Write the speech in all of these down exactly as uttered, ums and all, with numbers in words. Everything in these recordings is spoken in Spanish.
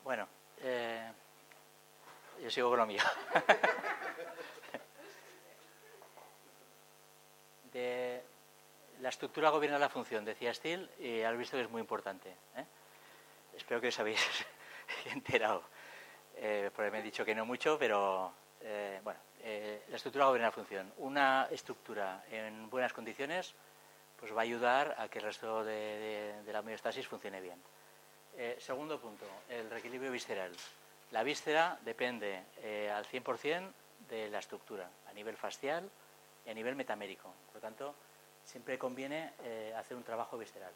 Bueno, eh, yo sigo con lo mío. De la estructura gobierna la función, decía Steele, y has visto que es muy importante. ¿eh? Espero que os habéis enterado. Eh, porque me he dicho que no mucho, pero eh, bueno, eh, la estructura gobierna la función. Una estructura en buenas condiciones pues va a ayudar a que el resto de, de, de la homeostasis funcione bien. Eh, segundo punto, el reequilibrio visceral. La víscera depende eh, al cien por cien de la estructura, a nivel fascial y a nivel metamérico. Por lo tanto, siempre conviene eh, hacer un trabajo visceral.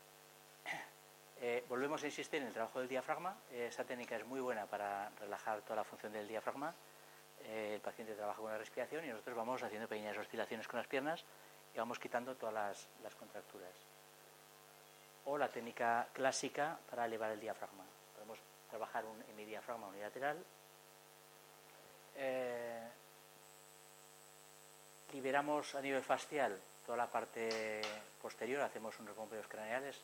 Eh, volvemos a insistir en el trabajo del diafragma. Eh, esa técnica es muy buena para relajar toda la función del diafragma. Eh, el paciente trabaja con la respiración y nosotros vamos haciendo pequeñas oscilaciones con las piernas y vamos quitando todas las, las contracturas. O la técnica clásica para elevar el diafragma. Podemos trabajar un hemidiafragma unilateral. Eh, liberamos a nivel fascial toda la parte posterior, hacemos unos bombeos craneales.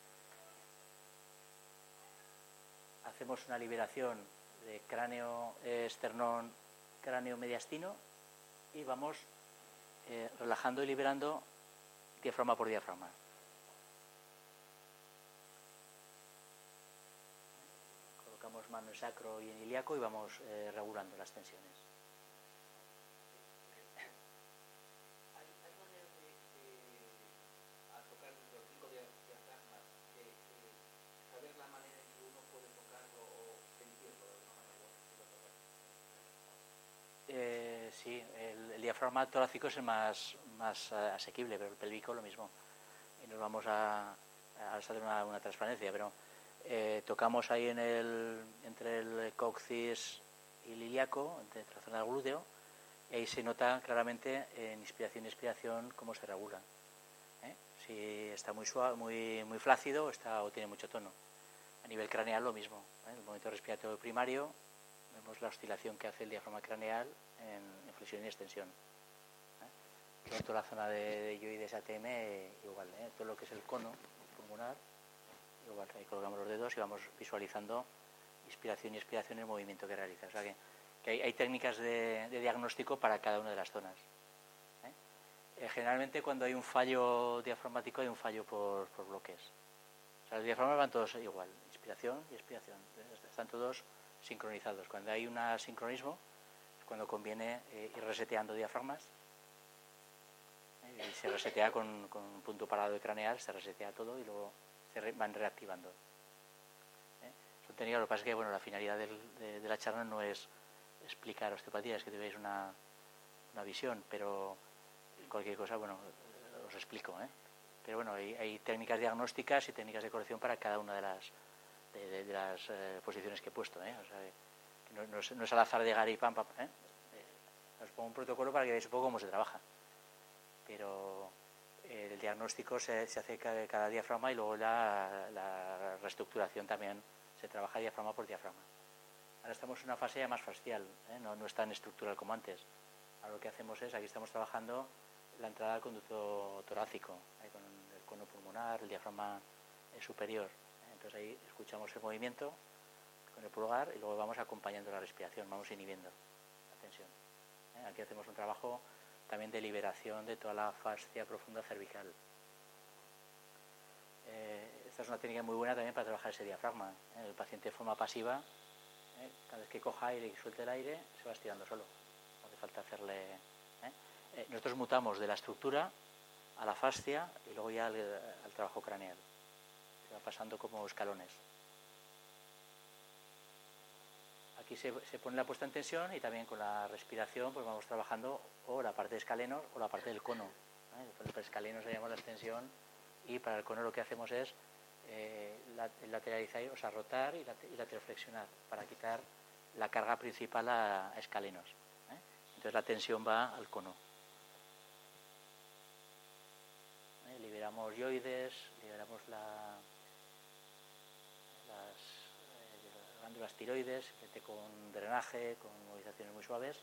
Hacemos una liberación de cráneo, eh, esternón, cráneo mediastino y vamos eh, relajando y liberando diafragma por diafragma. Colocamos mano en sacro y en ilíaco y vamos eh, regulando las tensiones. ¿Hay, hay maneras de, de al tocar los cinco diafragmas, de, de saber la manera en que uno puede tocarlo o sentirlo de una manera u otra? Eh, sí, el, el diafragma torácico es el más, más uh, asequible, pero el pélvico lo mismo. Y nos vamos a, a hacer una, una transparencia, pero eh, tocamos ahí en el, entre el coxis y el ilíaco, entre la zona del glúteo, y ahí se nota claramente en inspiración y expiración cómo se regula. ¿eh? Si está muy suave, muy, muy flácido está, o tiene mucho tono. A nivel craneal lo mismo. ¿eh? El momento respiratorio primario, vemos la oscilación que hace el diafragma craneal en, en flexión y extensión. ¿eh? Toda la zona de, de yoides A T M eh, igual, ¿eh? Todo lo que es el cono pulmonar, igual, ahí colocamos los dedos y vamos visualizando inspiración y expiración en el movimiento que realiza. O sea que, que hay, hay técnicas de, de diagnóstico para cada una de las zonas. ¿eh? Eh, generalmente cuando hay un fallo diafragmático hay un fallo por, por bloques. O sea, los diafragmas van todos igual, inspiración y expiración. Están todos sincronizados. Cuando hay un asincronismo es cuando conviene eh, ir reseteando diafragmas. ¿eh? Y se resetea con, con un punto parado de craneal, se resetea todo y luego se re, van reactivando. ¿eh? Son técnicas, lo que pasa es que bueno, la finalidad del, de, de la charla no es explicar osteopatía, es que tuviera una, una visión, pero cualquier cosa, bueno, os explico. ¿eh? Pero bueno, hay, hay técnicas diagnósticas y técnicas de corrección para cada una de las de, de, de las eh, posiciones que he puesto. ¿eh? O sea, que no, no, es, no es al azar de llegar y pam, pam. ¿eh? Eh, os pongo un protocolo para que veáis un poco cómo se trabaja. Pero eh, el diagnóstico se, se hace cada, cada diafragma y luego la, la reestructuración también se trabaja diafragma por diafragma. Ahora estamos en una fase ya más fascial, ¿eh? no, no es tan estructural como antes. Ahora lo que hacemos es, aquí estamos trabajando la entrada al conducto torácico, ¿eh? con el cono pulmonar, el diafragma eh, superior. ¿eh? Entonces ahí escuchamos el movimiento con el pulgar y luego vamos acompañando la respiración, vamos inhibiendo la tensión. ¿eh? Aquí hacemos un trabajo también de liberación de toda la fascia profunda cervical. Eh, esta es una técnica muy buena también para trabajar ese diafragma. ¿eh? El paciente de forma pasiva, ¿eh? cada vez que coja aire y suelte el aire, se va estirando solo. No hace falta hacerle... ¿eh? Eh, nosotros mutamos de la estructura a la fascia y luego ya al, al trabajo craneal. Se va pasando como escalones. Aquí se, se pone la puesta en tensión y también con la respiración pues vamos trabajando o la parte de escalenos o la parte del cono. ¿eh? Para el escalenos le llamamos la extensión y para el cono lo que hacemos es eh, lateralizar, o sea, rotar y lateroflexionar para quitar la carga principal a, a escalenos. ¿eh? Entonces la tensión va al cono. ¿eh? Liberamos yoides, liberamos la, las eh, glándulas tiroides, con drenaje, con movilizaciones muy suaves.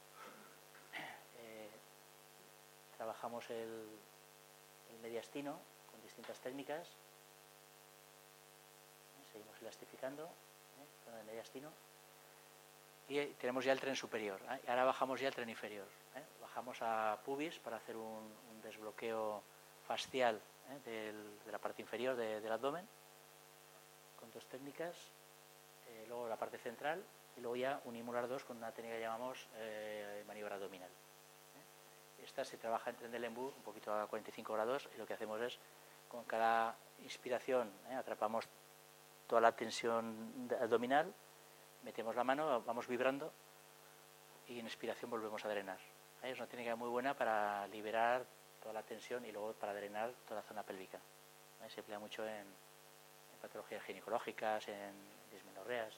Eh, trabajamos el, el mediastino con distintas técnicas. Seguimos elastificando. ¿eh? Zona de mediastino. Y eh, tenemos ya el tren superior. ¿eh? Y ahora bajamos ya el tren inferior. ¿eh? Bajamos a pubis para hacer un, un desbloqueo fascial ¿eh? del, de la parte inferior de, del abdomen, con dos técnicas. Eh, luego la parte central y luego ya un Imular dos con una técnica que llamamos eh, maniobra abdominal. ¿eh? Esta se trabaja en tren de Lembu un poquito a cuarenta y cinco grados y lo que hacemos es con cada inspiración ¿eh? atrapamos toda la tensión abdominal, metemos la mano, vamos vibrando y en expiración volvemos a drenar. ¿eh? Es una técnica muy buena para liberar toda la tensión y luego para drenar toda la zona pélvica. ¿eh? Se emplea mucho en, en patologías ginecológicas, en dismenorreas.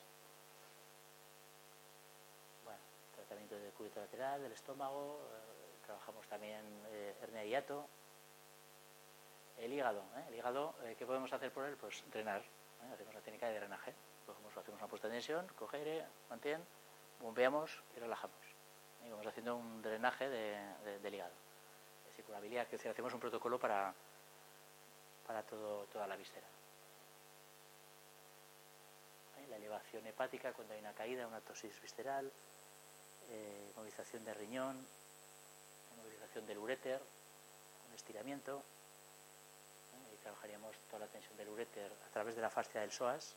Bueno, tratamiento de cúbito lateral, del estómago, eh, trabajamos también eh, hernia hiato. El hígado, ¿eh? el hígado, eh, ¿qué podemos hacer por él? Pues drenar, ¿eh? Hacemos la técnica de drenaje. Cogemos, hacemos una puesta de tensión, coge aire, mantén, bombeamos y relajamos. Y vamos haciendo un drenaje de, de, del hígado. De circulabilidad, que es decir, hacemos un protocolo para, para todo, toda la víscera. ¿Eh? La elevación hepática cuando hay una caída, una tosis visceral, eh, movilización de riñón, movilización del uréter, un estiramiento. ¿Eh? Ahí trabajaríamos toda la tensión del uréter a través de la fascia del psoas.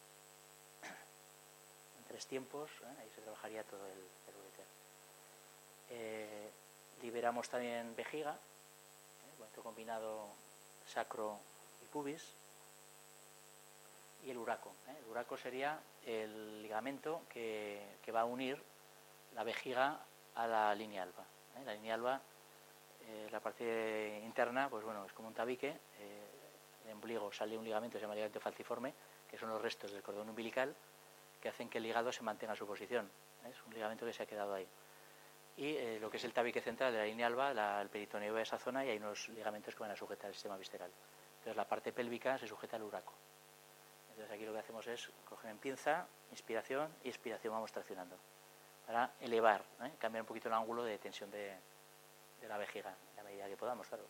Tres tiempos, ¿eh? Ahí se trabajaría todo el, el uréter. Eh, liberamos también vejiga, ¿eh? Movimiento combinado sacro y pubis, y el uraco. ¿eh? El uraco sería el ligamento que, que va a unir la vejiga a la línea alba. ¿eh? La línea alba, eh, la parte interna, pues bueno, es como un tabique. Eh, el ombligo sale un ligamento que se llama ligamento falciforme, que son los restos del cordón umbilical, que hacen que el hígado se mantenga en su posición. ¿eh? Es un ligamento que se ha quedado ahí. Y eh, lo que es el tabique central de la línea alba, la, el peritoneo de esa zona, y hay unos ligamentos que van a sujetar el sistema visceral. Entonces la parte pélvica se sujeta al uraco. Entonces aquí lo que hacemos es coger en pinza, inspiración y expiración, vamos traccionando. Para elevar, ¿eh? cambiar un poquito el ángulo de tensión de, de la vejiga, a la medida que podamos, claro.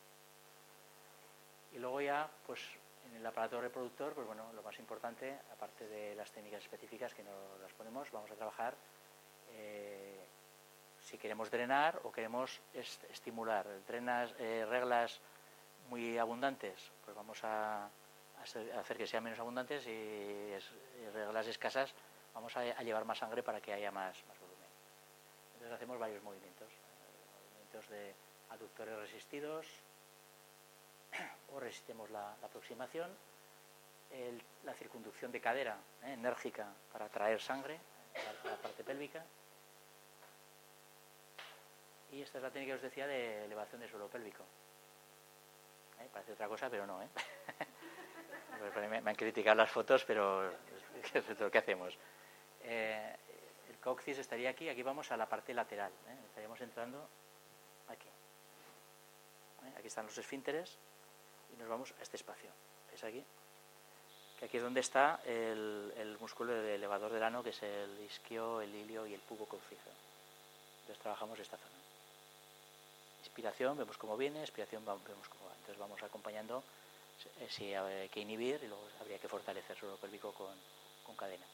Y luego ya, pues en el aparato reproductor, pues bueno, lo más importante, aparte de las técnicas específicas que nos las ponemos, vamos a trabajar eh, si queremos drenar o queremos est estimular. Drenas, eh, reglas muy abundantes, pues vamos a, a hacer que sean menos abundantes, y, es, y reglas escasas, vamos a, a llevar más sangre para que haya más, más volumen. Entonces hacemos varios movimientos, eh, movimientos de aductores resistidos, o resistimos la, la aproximación, el, la circunducción de cadera eh, enérgica para traer sangre a la, a la parte pélvica, y esta es la técnica que os decía de elevación del suelo pélvico. ¿Eh? Parece otra cosa, pero no. ¿eh? me, me han criticado las fotos, pero es lo que hacemos. Eh, el coxis estaría aquí, aquí vamos a la parte lateral, ¿eh? Estaríamos entrando aquí. ¿Eh? Aquí están los esfínteres. Y nos vamos a este espacio, ¿veis aquí? Que aquí es donde está el, el músculo elevador del ano, que es el isquio, el ilio y el pubo conciso. Entonces trabajamos esta zona. Inspiración, vemos cómo viene, expiración, vemos cómo va. Entonces vamos acompañando si hay que inhibir, y luego habría que fortalecer el suelo pélvico con, con cadenas.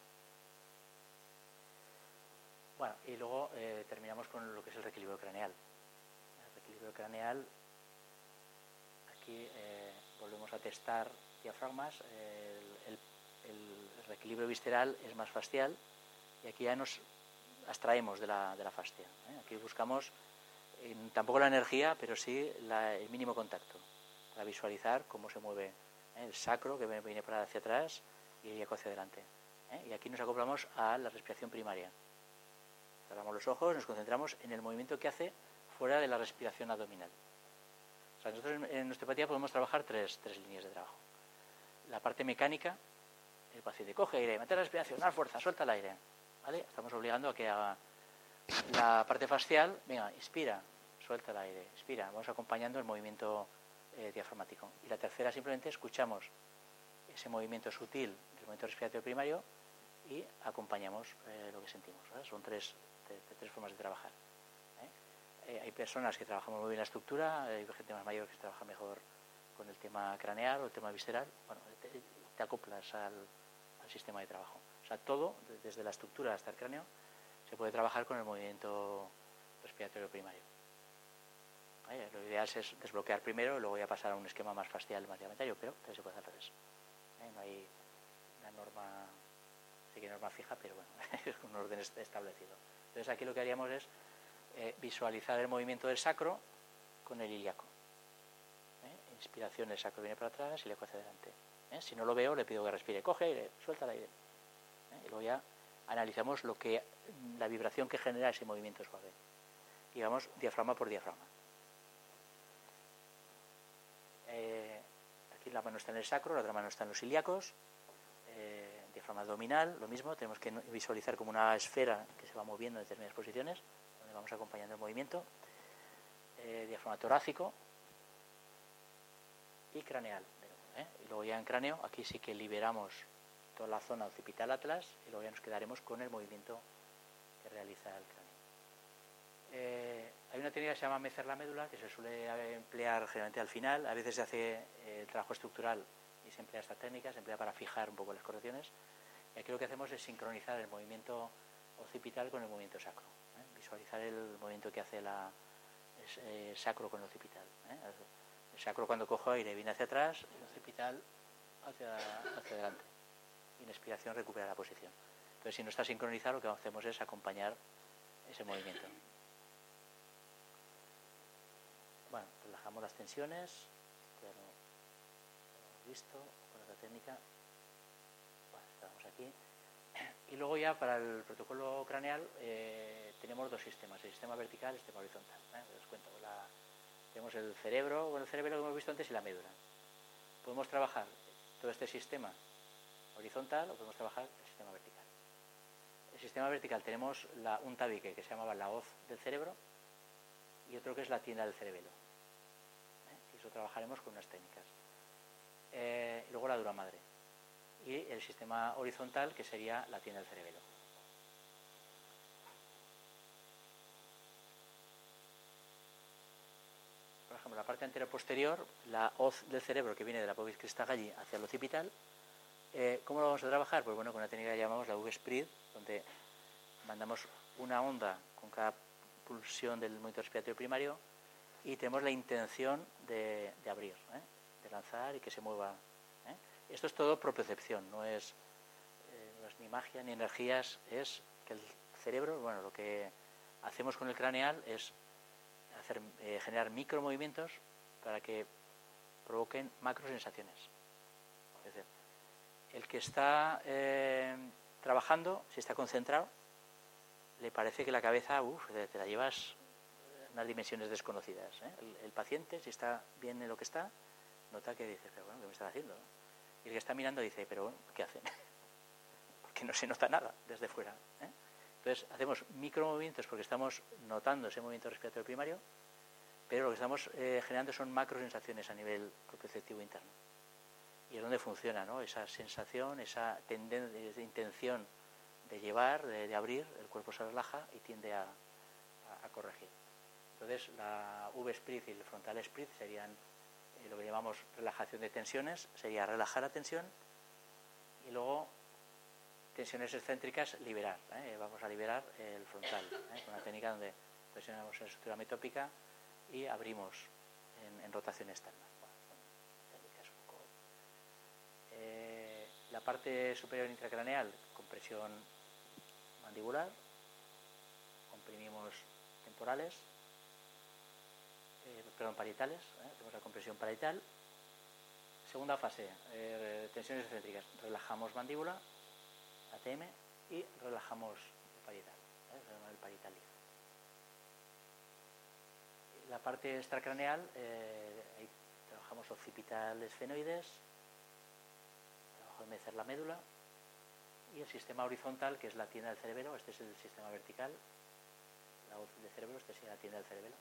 Bueno, y luego eh, terminamos con lo que es el reequilibrio craneal. El reequilibrio craneal, aquí eh, volvemos a testar diafragmas, eh, el, el, el reequilibrio visceral es más fascial, y aquí ya nos abstraemos de la, de la fascia. ¿eh? Aquí buscamos eh, tampoco la energía, pero sí la, el mínimo contacto, para visualizar cómo se mueve ¿eh? el sacro, que viene para hacia atrás, y el ilíaco hacia adelante. ¿eh? Y aquí nos acoplamos a la respiración primaria. Cerramos los ojos, nos concentramos en el movimiento que hace fuera de la respiración abdominal. O sea, nosotros en osteopatía podemos trabajar tres, tres líneas de trabajo. La parte mecánica, el paciente coge aire, mete la respiración, da fuerza, suelta el aire. ¿Vale? Estamos obligando a que haga la parte fascial, venga, inspira, suelta el aire, inspira. Vamos acompañando el movimiento eh, diafragmático. Y la tercera, simplemente escuchamos ese movimiento sutil del movimiento respiratorio primario y acompañamos eh, lo que sentimos. ¿Vale? Son tres, tres, tres formas de trabajar. ¿eh? Eh, hay personas que trabajamos muy bien la estructura, hay gente más mayor que trabaja mejor con el tema craneal o el tema visceral. Bueno, te, te acoplas al, al sistema de trabajo. O sea, todo, desde la estructura hasta el cráneo, se puede trabajar con el movimiento respiratorio primario. ¿Vale? Lo ideal es desbloquear primero y luego ya pasar a un esquema más facial, más diametario, pero también se puede hacer al revés. ¿Eh? No hay una norma, sí que hay norma fija, pero bueno, es un orden establecido. Entonces aquí lo que haríamos es eh, visualizar el movimiento del sacro con el ilíaco. ¿Eh? Inspiración, el sacro viene para atrás, ilíaco hacia adelante. ¿Eh? Si no lo veo, le pido que respire, coge aire, suelta el aire. ¿Eh? Y luego ya analizamos lo que, la vibración que genera ese movimiento suave. Y vamos diafragma por diafragma. Eh, aquí la mano está en el sacro, la otra mano está en los ilíacos. Eh, diafragma abdominal, lo mismo, tenemos que visualizar como una esfera que se va moviendo en determinadas posiciones, donde vamos acompañando el movimiento. Eh, diafragma torácico y craneal. ¿eh? Y luego ya en cráneo, aquí sí que liberamos toda la zona occipital atlas y luego ya nos quedaremos con el movimiento que realiza el cráneo. Eh, hay una técnica que se llama mecer la médula, que se suele emplear generalmente al final. A veces se hace eh, el trabajo estructural y se emplea esta técnica, se emplea para fijar un poco las correcciones. Y aquí lo que hacemos es sincronizar el movimiento occipital con el movimiento sacro. ¿eh? Visualizar el movimiento que hace la, el, el sacro con el occipital. ¿eh? El sacro, cuando cojo aire, viene hacia atrás, el occipital hacia, hacia adelante. Y en expiración recupera la posición. Entonces, si no está sincronizado, lo que hacemos es acompañar ese movimiento. Bueno, relajamos las tensiones, ya lo hemos visto con otra técnica. Bueno, estamos aquí. Y luego ya para el protocolo craneal eh, tenemos dos sistemas, el sistema vertical y el sistema horizontal. ¿eh? Os cuento, la, tenemos el cerebro, bueno, el cerebro que hemos visto antes y la médula. Podemos trabajar todo este sistema horizontal o podemos trabajar el sistema vertical. El sistema vertical tenemos la, un tabique que se llamaba la hoz del cerebro y otro que es la tienda del cerebelo. ¿Eh? Y eso trabajaremos con unas técnicas. Eh, luego la dura madre. Y el sistema horizontal, que sería la tienda del cerebelo. Por ejemplo, la parte anterior-posterior, la hoz del cerebro que viene de la pelvis cristagalli hacia el occipital. Eh, ¿Cómo lo vamos a trabajar? Pues bueno, con una técnica que llamamos la V-Sprit, donde mandamos una onda con cada pulsión del movimiento respiratorio primario y tenemos la intención de, de abrir, ¿eh? de lanzar y que se mueva. ¿eh? Esto es todo propiocepción, no es, eh, no es ni magia ni energías, es que el cerebro, bueno, lo que hacemos con el craneal es hacer, eh, generar micromovimientos para que provoquen macrosensaciones. Es decir, el que está eh, trabajando, si está concentrado, le parece que la cabeza, uff, te la llevas a unas dimensiones desconocidas. ¿eh? El, el paciente, si está bien en lo que está, nota que dice, pero bueno, ¿qué me están haciendo? Y el que está mirando dice, pero bueno, ¿qué hacen? Porque no se nota nada desde fuera. ¿eh? Entonces, hacemos micromovimientos porque estamos notando ese movimiento respiratorio primario, pero lo que estamos eh, generando son macrosensaciones a nivel propioceptivo interno. Y es donde funciona, ¿no? Esa sensación, esa tendencia, esa intención de llevar, de, de abrir, el cuerpo se relaja y tiende a, a, a corregir. Entonces, la V-Sprit y el frontal Sprit serían eh, lo que llamamos relajación de tensiones, sería relajar la tensión y luego tensiones excéntricas, liberar. ¿eh? Vamos a liberar el frontal, ¿eh? con una técnica donde presionamos en estructura metópica y abrimos en, en rotación externa. Bueno, son técnicas un poco... Eh, la parte superior intracraneal, compresión mandibular, comprimimos temporales, eh, perdón, parietales, ¿eh? tenemos la compresión parietal. Segunda fase, eh, tensiones excéntricas, relajamos mandíbula, A T M, y relajamos el parietal, ¿eh? el parietal libre. La parte extracraneal, eh, ahí trabajamos occipital esfenoides, trabajo de mecer la médula, y el sistema horizontal, que es la tienda del cerebelo. Este es el sistema vertical, la hoz del cerebro, este sería la tienda del cerebelo.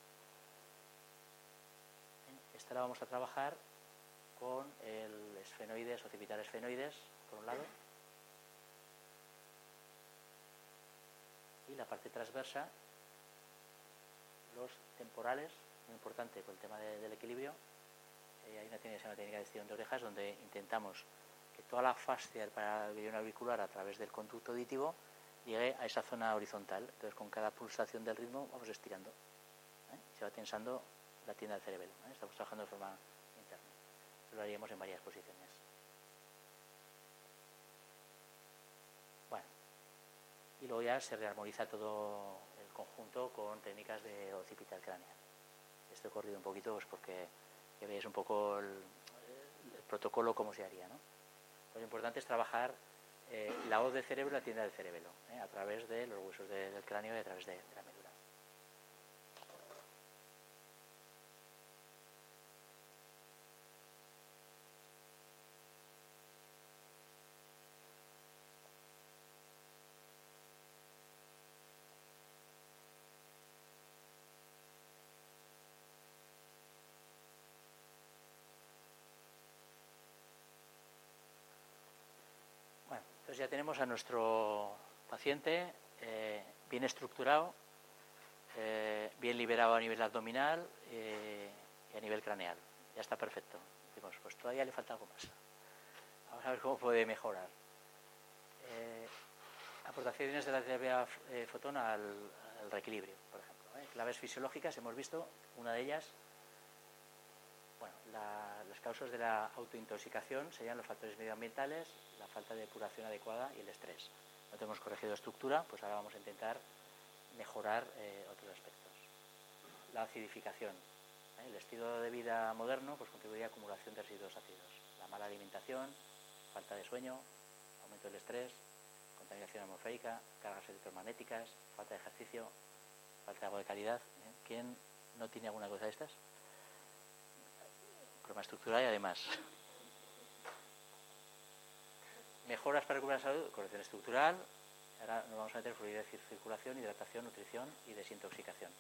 Esta la vamos a trabajar con el esfenoides, occipital esfenoides, por un lado, y la parte transversa, los temporales, muy importante por el tema de, del equilibrio. Eh, hay una técnica, una técnica de estirón de orejas donde intentamos que toda la fascia para el ganglio auricular a través del conducto auditivo llegue a esa zona horizontal. Entonces, con cada pulsación del ritmo vamos estirando. ¿eh? Se va tensando la tienda del cerebelo. ¿eh? Estamos trabajando de forma interna. Lo haríamos en varias posiciones. Bueno, y luego ya se rearmoniza todo el conjunto con técnicas de occipital craneal. Esto he corrido un poquito pues porque que veáis un poco el, el protocolo cómo se haría, ¿no? Lo importante es trabajar eh, la hoz del cerebro y la tienda del cerebelo, ¿eh? a través de los huesos de, del cráneo y a través de, de la médula. Bueno, entonces ya tenemos a nuestro paciente eh, bien estructurado, eh, bien liberado a nivel abdominal eh, y a nivel craneal. Ya está perfecto. Decimos, pues todavía le falta algo más. Vamos a ver cómo puede mejorar. Eh, aportaciones de la terapia eh, fotón al, al reequilibrio, por ejemplo. ¿eh? Claves fisiológicas, hemos visto, una de ellas, bueno, la, las causas de la autointoxicación serían los factores medioambientales, la falta de depuración adecuada y el estrés. No tenemos corregido estructura, pues ahora vamos a intentar mejorar eh, otros aspectos. La acidificación. ¿eh? El estilo de vida moderno pues contribuye a acumulación de residuos ácidos. La mala alimentación, falta de sueño, aumento del estrés, contaminación atmosférica, cargas electromagnéticas, falta de ejercicio, falta de agua de calidad. ¿eh? ¿Quién no tiene alguna cosa de estas? Problema estructural y además mejoras para recuperar la salud, corrección estructural. Ahora nos vamos a meter fluidez y circulación, hidratación, nutrición y desintoxicación.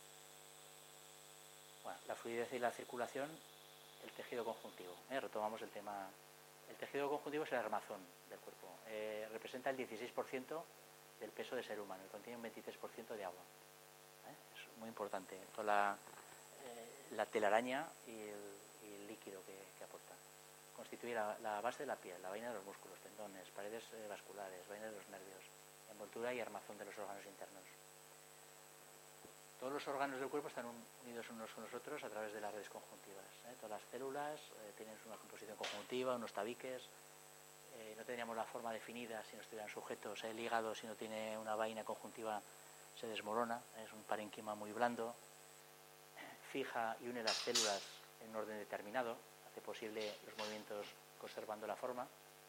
Bueno, la fluidez y la circulación, el tejido conjuntivo. ¿eh? Retomamos el tema. El tejido conjuntivo es el armazón del cuerpo. Eh, representa el dieciséis por ciento del peso del ser humano y contiene un veintitrés por ciento de agua. ¿eh? Es muy importante. Toda la, eh, la telaraña y el, y el líquido que, que aporta. Constituye la, la base de la piel, la vaina de los músculos, tendones, paredes eh, vasculares, vaina de los nervios, envoltura y armazón de los órganos internos. Todos los órganos del cuerpo están unidos unos con los otros a través de las redes conjuntivas. ¿eh? Todas las células eh, tienen una composición conjuntiva, unos tabiques. Eh, no tendríamos la forma definida si no estuvieran sujetos. El hígado, si no tiene una vaina conjuntiva, se desmorona. Es un parénquima muy blando. Fija y une las células en un orden determinado. Hace posible los movimientos conservando la forma.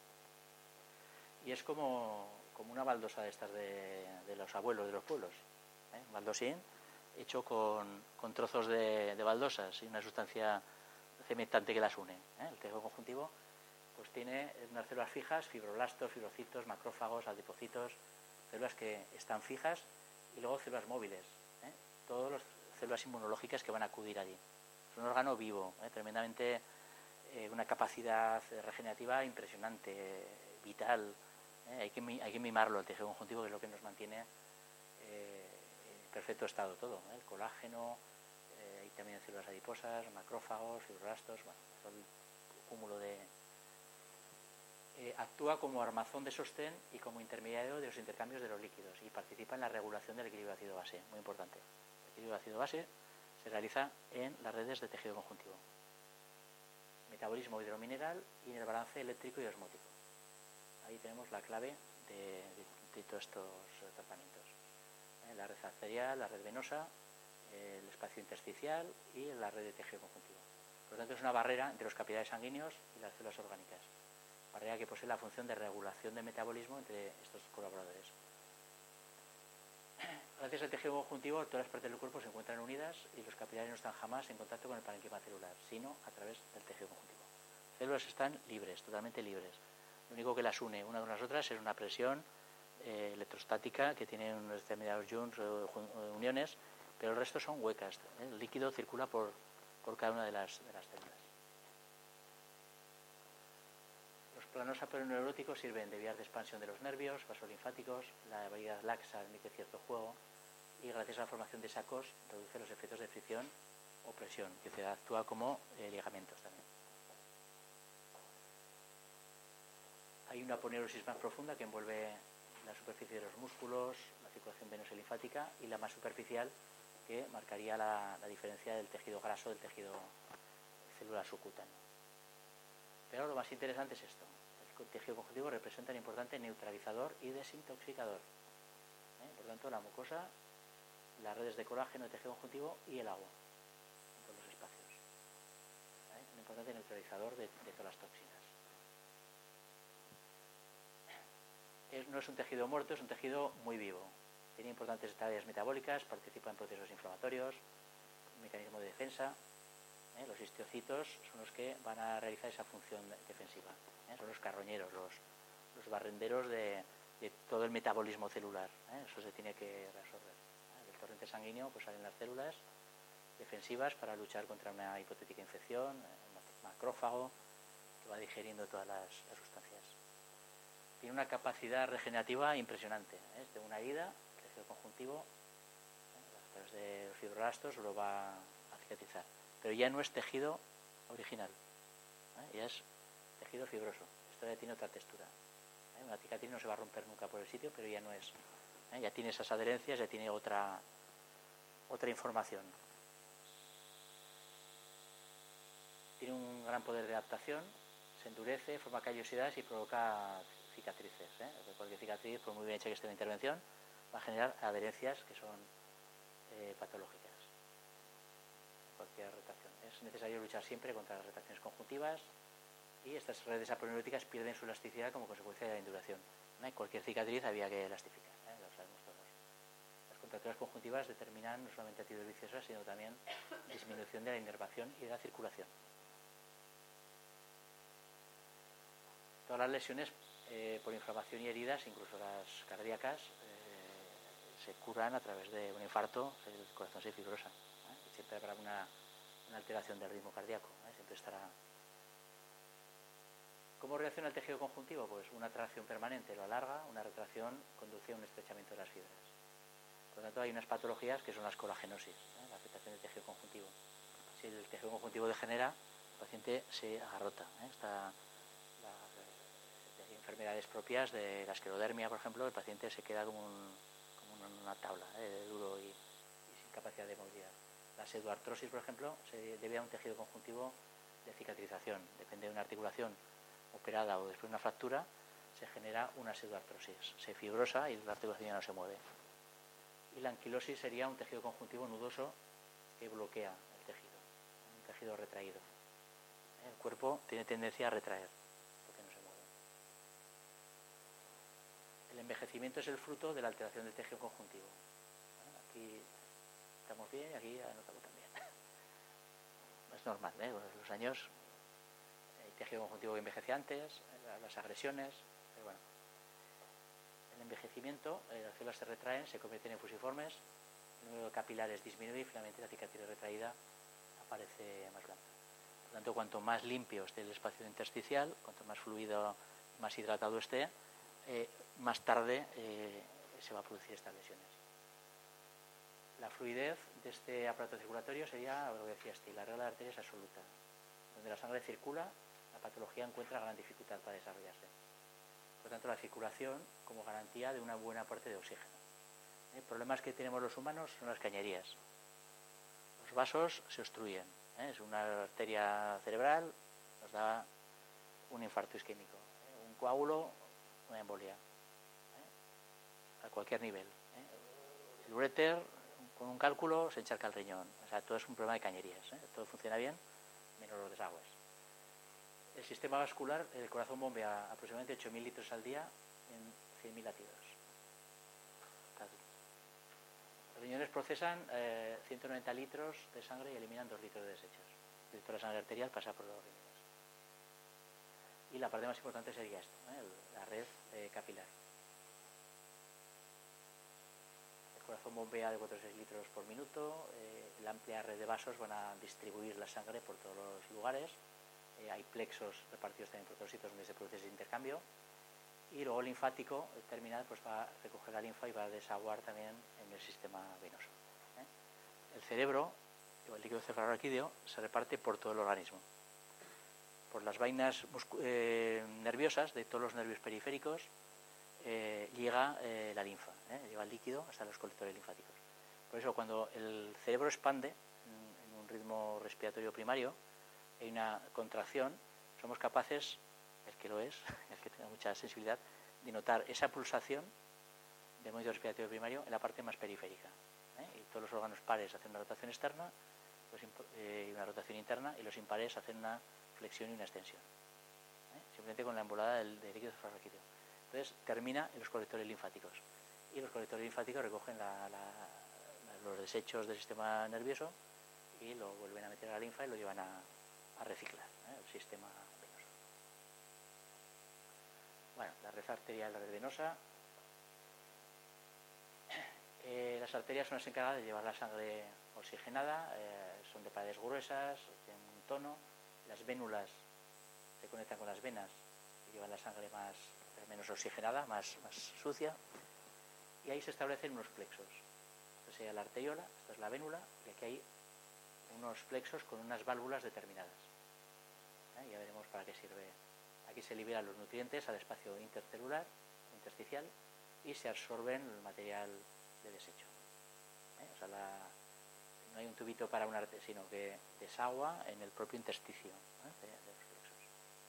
Y es como, como una baldosa de estas de, de los abuelos de los pueblos. ¿eh? Baldosín hecho con, con trozos de, de baldosas y una sustancia cementante que las une. ¿eh? El tejido conjuntivo pues tiene unas células fijas, fibroblastos, fibrocitos, macrófagos, adipocitos, células que están fijas y luego células móviles. ¿eh? Todas las células inmunológicas que van a acudir allí. Es un órgano vivo, ¿eh? tremendamente, eh, una capacidad regenerativa impresionante, eh, vital. ¿eh? Hay que, hay que mimarlo, el tejido conjuntivo, que es lo que nos mantiene eh, perfecto estado todo, ¿eh? El colágeno, eh, hay también células adiposas, macrófagos, fibroblastos, bueno, todo el cúmulo de... Eh, actúa como armazón de sostén y como intermediario de los intercambios de los líquidos y participa en la regulación del equilibrio ácido-base, muy importante. El equilibrio ácido-base se realiza en las redes de tejido conjuntivo. Metabolismo hidromineral y en el balance eléctrico y osmótico. Ahí tenemos la clave de, de, de todos estos tratamientos. La red arterial, la red venosa, el espacio intersticial y la red de tejido conjuntivo. Por lo tanto, es una barrera entre los capilares sanguíneos y las células orgánicas. Barrera que posee la función de regulación del metabolismo entre estos colaboradores. Gracias al tejido conjuntivo, todas las partes del cuerpo se encuentran unidas y los capilares no están jamás en contacto con el parénquima celular, sino a través del tejido conjuntivo. Las células están libres, totalmente libres. Lo único que las une una con las otras es una presión Eh, electrostática que tiene unos determinados junts o eh, uniones, pero el resto son huecas. ¿eh? El líquido circula por, por cada una de las, de las células. Los planos aperoneuróticos sirven de vías de expansión de los nervios, vasolinfáticos, la variedad laxa admite cierto juego y gracias a la formación de sacos reduce los efectos de fricción o presión, que se actúa como eh, ligamentos también. hay una aponeurosis más profunda que envuelve la superficie de los músculos, la circulación venosa y linfática, y la más superficial que marcaría la, la diferencia del tejido graso del tejido celular subcutáneo. Pero lo más interesante es esto. El tejido conjuntivo representa un importante neutralizador y desintoxicador. ¿Eh? Por tanto, la mucosa, las redes de colágeno del tejido conjuntivo y el agua en todos los espacios. ¿Eh? Un importante neutralizador de, de todas las toxinas. Es, no es un tejido muerto, es un tejido muy vivo. Tiene importantes tareas metabólicas, participa en procesos inflamatorios, un mecanismo de defensa. ¿Eh? Los histiocitos son los que van a realizar esa función defensiva. ¿Eh? Son los carroñeros, los, los barrenderos de, de todo el metabolismo celular. ¿Eh? Eso se tiene que resolver. ¿Eh? Del torrente sanguíneo pues salen las células defensivas para luchar contra una hipotética infección, un macrófago que va digeriendo todas las, las sustancias. Tiene una capacidad regenerativa impresionante. ¿Eh? De una herida, el tejido conjuntivo, ¿eh? a través de los fibroblastos lo va a cicatrizar. Pero ya no es tejido original, ¿eh? Ya es tejido fibroso. Esto ya tiene otra textura. ¿Eh? Una cicatriz no se va a romper nunca por el sitio, pero ya no es. ¿Eh? Ya tiene esas adherencias, ya tiene otra, otra información. Tiene un gran poder de adaptación, se endurece, forma callosidades y provoca cicatrices. ¿Eh? Cualquier cicatriz, por muy bien hecha que esté la intervención, va a generar adherencias que son eh, patológicas. Cualquier retracción. Es necesario luchar siempre contra las retracciones conjuntivas y estas redes aponeuróticas pierden su elasticidad como consecuencia de la induración. ¿Eh? Cualquier cicatriz había que elastificar, ¿eh? Lo sabemos todos. Las contracturas conjuntivas determinan no solamente actividad viciosa, sino también disminución de la inervación y de la circulación. Todas las lesiones eh, por inflamación y heridas, incluso las cardíacas, eh, se curan a través de un infarto, el corazón se fibrosa. ¿Eh? Siempre habrá una, una alteración del ritmo cardíaco, ¿eh? Siempre estará. ¿Cómo reacciona el tejido conjuntivo? Pues una tracción permanente lo alarga, una retracción conduce a un estrechamiento de las fibras. Por lo tanto, hay unas patologías que son las colagenosis, ¿eh? La afectación del tejido conjuntivo. Si el tejido conjuntivo degenera, el paciente se agarrota. ¿Eh? Está enfermedades propias de la esclerodermia, por ejemplo, el paciente se queda como, un, como una tabla, ¿eh? Duro y, y sin capacidad de movilidad. La pseudoartrosis, por ejemplo, se debe a un tejido conjuntivo de cicatrización. Depende de una articulación operada o después de una fractura, se genera una pseudoartrosis. Se fibrosa y la articulación ya no se mueve. Y la anquilosis sería un tejido conjuntivo nudoso que bloquea el tejido, un tejido retraído. El cuerpo tiene tendencia a retraer. El envejecimiento es el fruto de la alteración del tejido conjuntivo. Aquí estamos bien y aquí ya no estamos tan bien. Es normal, ¿eh? Con los años, el tejido conjuntivo que envejece antes, las agresiones, pero bueno. El envejecimiento, las células se retraen, se convierten en fusiformes, el número de capilares disminuye y finalmente la cicatriz retraída aparece más blanca. Por lo tanto, cuanto más limpio esté el espacio intersticial, cuanto más fluido, más hidratado esté, Eh, más tarde eh, se va a producir estas lesiones. La fluidez de este aparato circulatorio sería lo que decía Steele, la regla de arterias absoluta. Donde la sangre circula, la patología encuentra gran dificultad para desarrollarse. Por lo tanto, la circulación como garantía de una buena parte de oxígeno. ¿Eh? Problemas que tenemos los humanos son las cañerías. Los vasos se obstruyen. ¿Eh? Es una arteria cerebral, nos da un infarto isquémico. ¿Eh? Un coágulo, una embolia, ¿eh? A cualquier nivel. ¿Eh? El uréter, con un cálculo, se encharca el riñón. O sea, todo es un problema de cañerías. ¿Eh? Todo funciona bien, menos los desagües. El sistema vascular, el corazón bombea aproximadamente ocho mil litros al día en cien mil latidos. Los riñones procesan eh, ciento noventa litros de sangre y eliminan dos litros de desechos. El litro de sangre arterial pasa por los riñones. Y la parte más importante sería esto, ¿eh? La red eh, capilar. El corazón bombea de cuatro a seis litros por minuto, eh, la amplia red de vasos van a distribuir la sangre por todos los lugares, eh, hay plexos repartidos también por todos los sitios donde se produce ese intercambio, y luego el linfático el terminal pues va a recoger la linfa y va a desaguar también en el sistema venoso. ¿Eh? El cerebro, el líquido cefalorraquídeo, se reparte por todo el organismo. por las vainas eh, nerviosas de todos los nervios periféricos eh, llega eh, la linfa, ¿eh? Llega el líquido hasta los colectores linfáticos. Por eso cuando el cerebro expande en, en un ritmo respiratorio primario, hay una contracción, somos capaces, el que lo es, el que tenga mucha sensibilidad, de notar esa pulsación del movimiento respiratorio primario en la parte más periférica, ¿eh? Y todos los órganos pares hacen una rotación externa y eh, una rotación interna, y los impares hacen una flexión y una extensión, ¿eh? Simplemente con la embolada del, del líquido cefalorraquídeo. Entonces termina en los colectores linfáticos, y los colectores linfáticos recogen la, la, los desechos del sistema nervioso y lo vuelven a meter a la linfa y lo llevan a, a reciclar, ¿eh? El sistema venoso. Bueno, la red arterial, la red venosa. Eh, las arterias son las encargadas de llevar la sangre oxigenada, eh, son de paredes gruesas, tienen un tono. Las vénulas se conectan con las venas y llevan la sangre más, menos oxigenada, más, más sucia, y ahí se establecen unos plexos. Esta sería la arteriola, esta es la vénula, y aquí hay unos plexos con unas válvulas determinadas. ¿Eh? Ya veremos para qué sirve. Aquí se liberan los nutrientes al espacio intercelular, intersticial, y se absorben el material de desecho. ¿Eh? O sea, la, no hay un tubito para un arte, sino que desagua en el propio intersticio, ¿eh? de, de los plexos.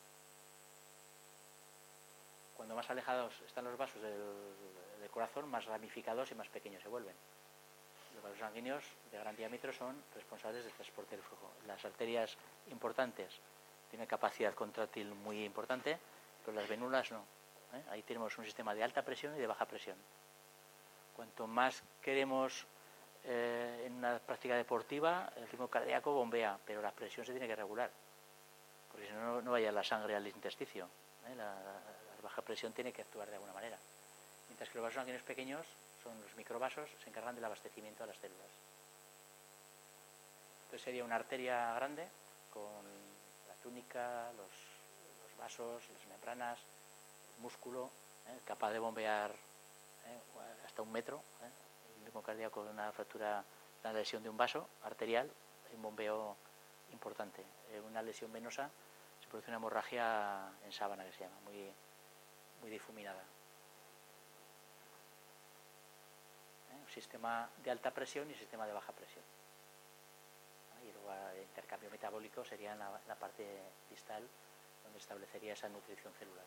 Cuando más alejados están los vasos del, del corazón, más ramificados y más pequeños se vuelven. Los vasos sanguíneos de gran diámetro son responsables del transporte del flujo. Las arterias importantes tienen capacidad contráctil muy importante, pero las vénulas no. ¿Eh? Ahí tenemos un sistema de alta presión y de baja presión. Cuanto más queremos eh, en una práctica deportiva, el ritmo cardíaco bombea, pero la presión se tiene que regular, porque si no, no vaya la sangre al intersticio. ¿Eh? La, la, la baja presión tiene que actuar de alguna manera. Mientras que los vasos sanguíneos pequeños son los microvasos, se encargan del abastecimiento a las células. Entonces sería una arteria grande con la túnica, los, los vasos, las membranas, el músculo, ¿eh? capaz de bombear ¿eh? hasta un metro. ¿eh? El ritmo cardíaco de una fractura, una lesión de un vaso arterial, hay un bombeo importante. Eh, una lesión venosa se produce una hemorragia en sábana, que se llama, muy, muy difuminada. Sistema de alta presión y sistema de baja presión. Y luego el intercambio metabólico sería en la, la parte distal, donde establecería esa nutrición celular.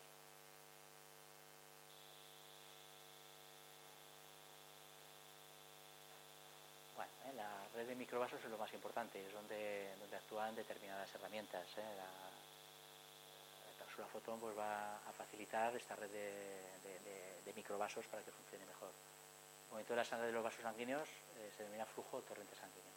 Bueno, ¿eh? La red de microvasos es lo más importante, es donde, donde actúan determinadas herramientas. ¿eh? La, la cápsula fotón pues va a facilitar esta red de, de, de, de microvasos para que funcione mejor. El movimiento de la sangre de los vasos sanguíneos eh, se denomina flujo o torrente sanguíneo.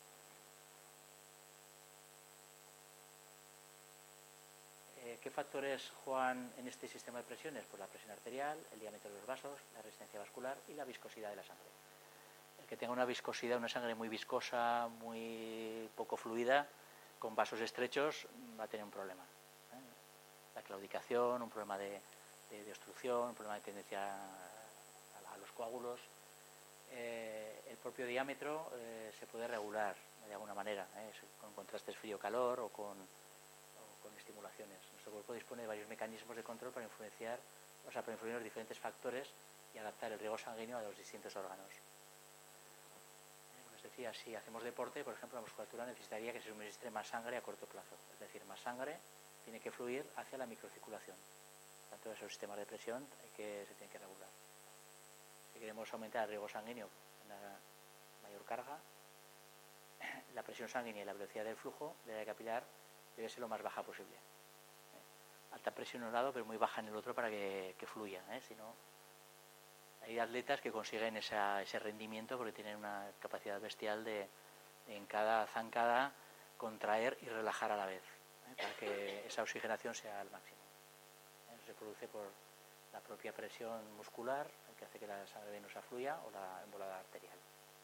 Eh, ¿Qué factores juegan en este sistema de presiones? Pues la presión arterial, el diámetro de los vasos, la resistencia vascular y la viscosidad de la sangre. El que tenga una viscosidad, una sangre muy viscosa, muy poco fluida, con vasos estrechos, va a tener un problema. ¿eh? La claudicación, un problema de, de, de obstrucción, un problema de tendencia a, a los coágulos. Eh, el propio diámetro eh, se puede regular de alguna manera, ¿eh? con contrastes frío-calor o con, o con estimulaciones. Nuestro cuerpo dispone de varios mecanismos de control para influenciar, o sea, para influir los diferentes factores y adaptar el riego sanguíneo a los distintos órganos. Eh, como les decía, si hacemos deporte, por ejemplo, la musculatura necesitaría que se suministre más sangre a corto plazo, es decir, más sangre tiene que fluir hacia la microcirculación. Por tanto, esos sistemas de presión hay que, se tienen que regular. Si queremos aumentar el riego sanguíneo en la mayor carga, la presión sanguínea y la velocidad del flujo de la capilar debe ser lo más baja posible. ¿Eh? Alta presión en un lado, pero muy baja en el otro para que, que fluya. ¿eh? Si no, hay atletas que consiguen esa, ese rendimiento porque tienen una capacidad bestial de, de en cada zancada contraer y relajar a la vez, ¿eh? para que esa oxigenación sea al máximo. ¿Eh? Eso se produce por la propia presión muscular, que hace que la sangre venosa fluya, o la embolada arterial.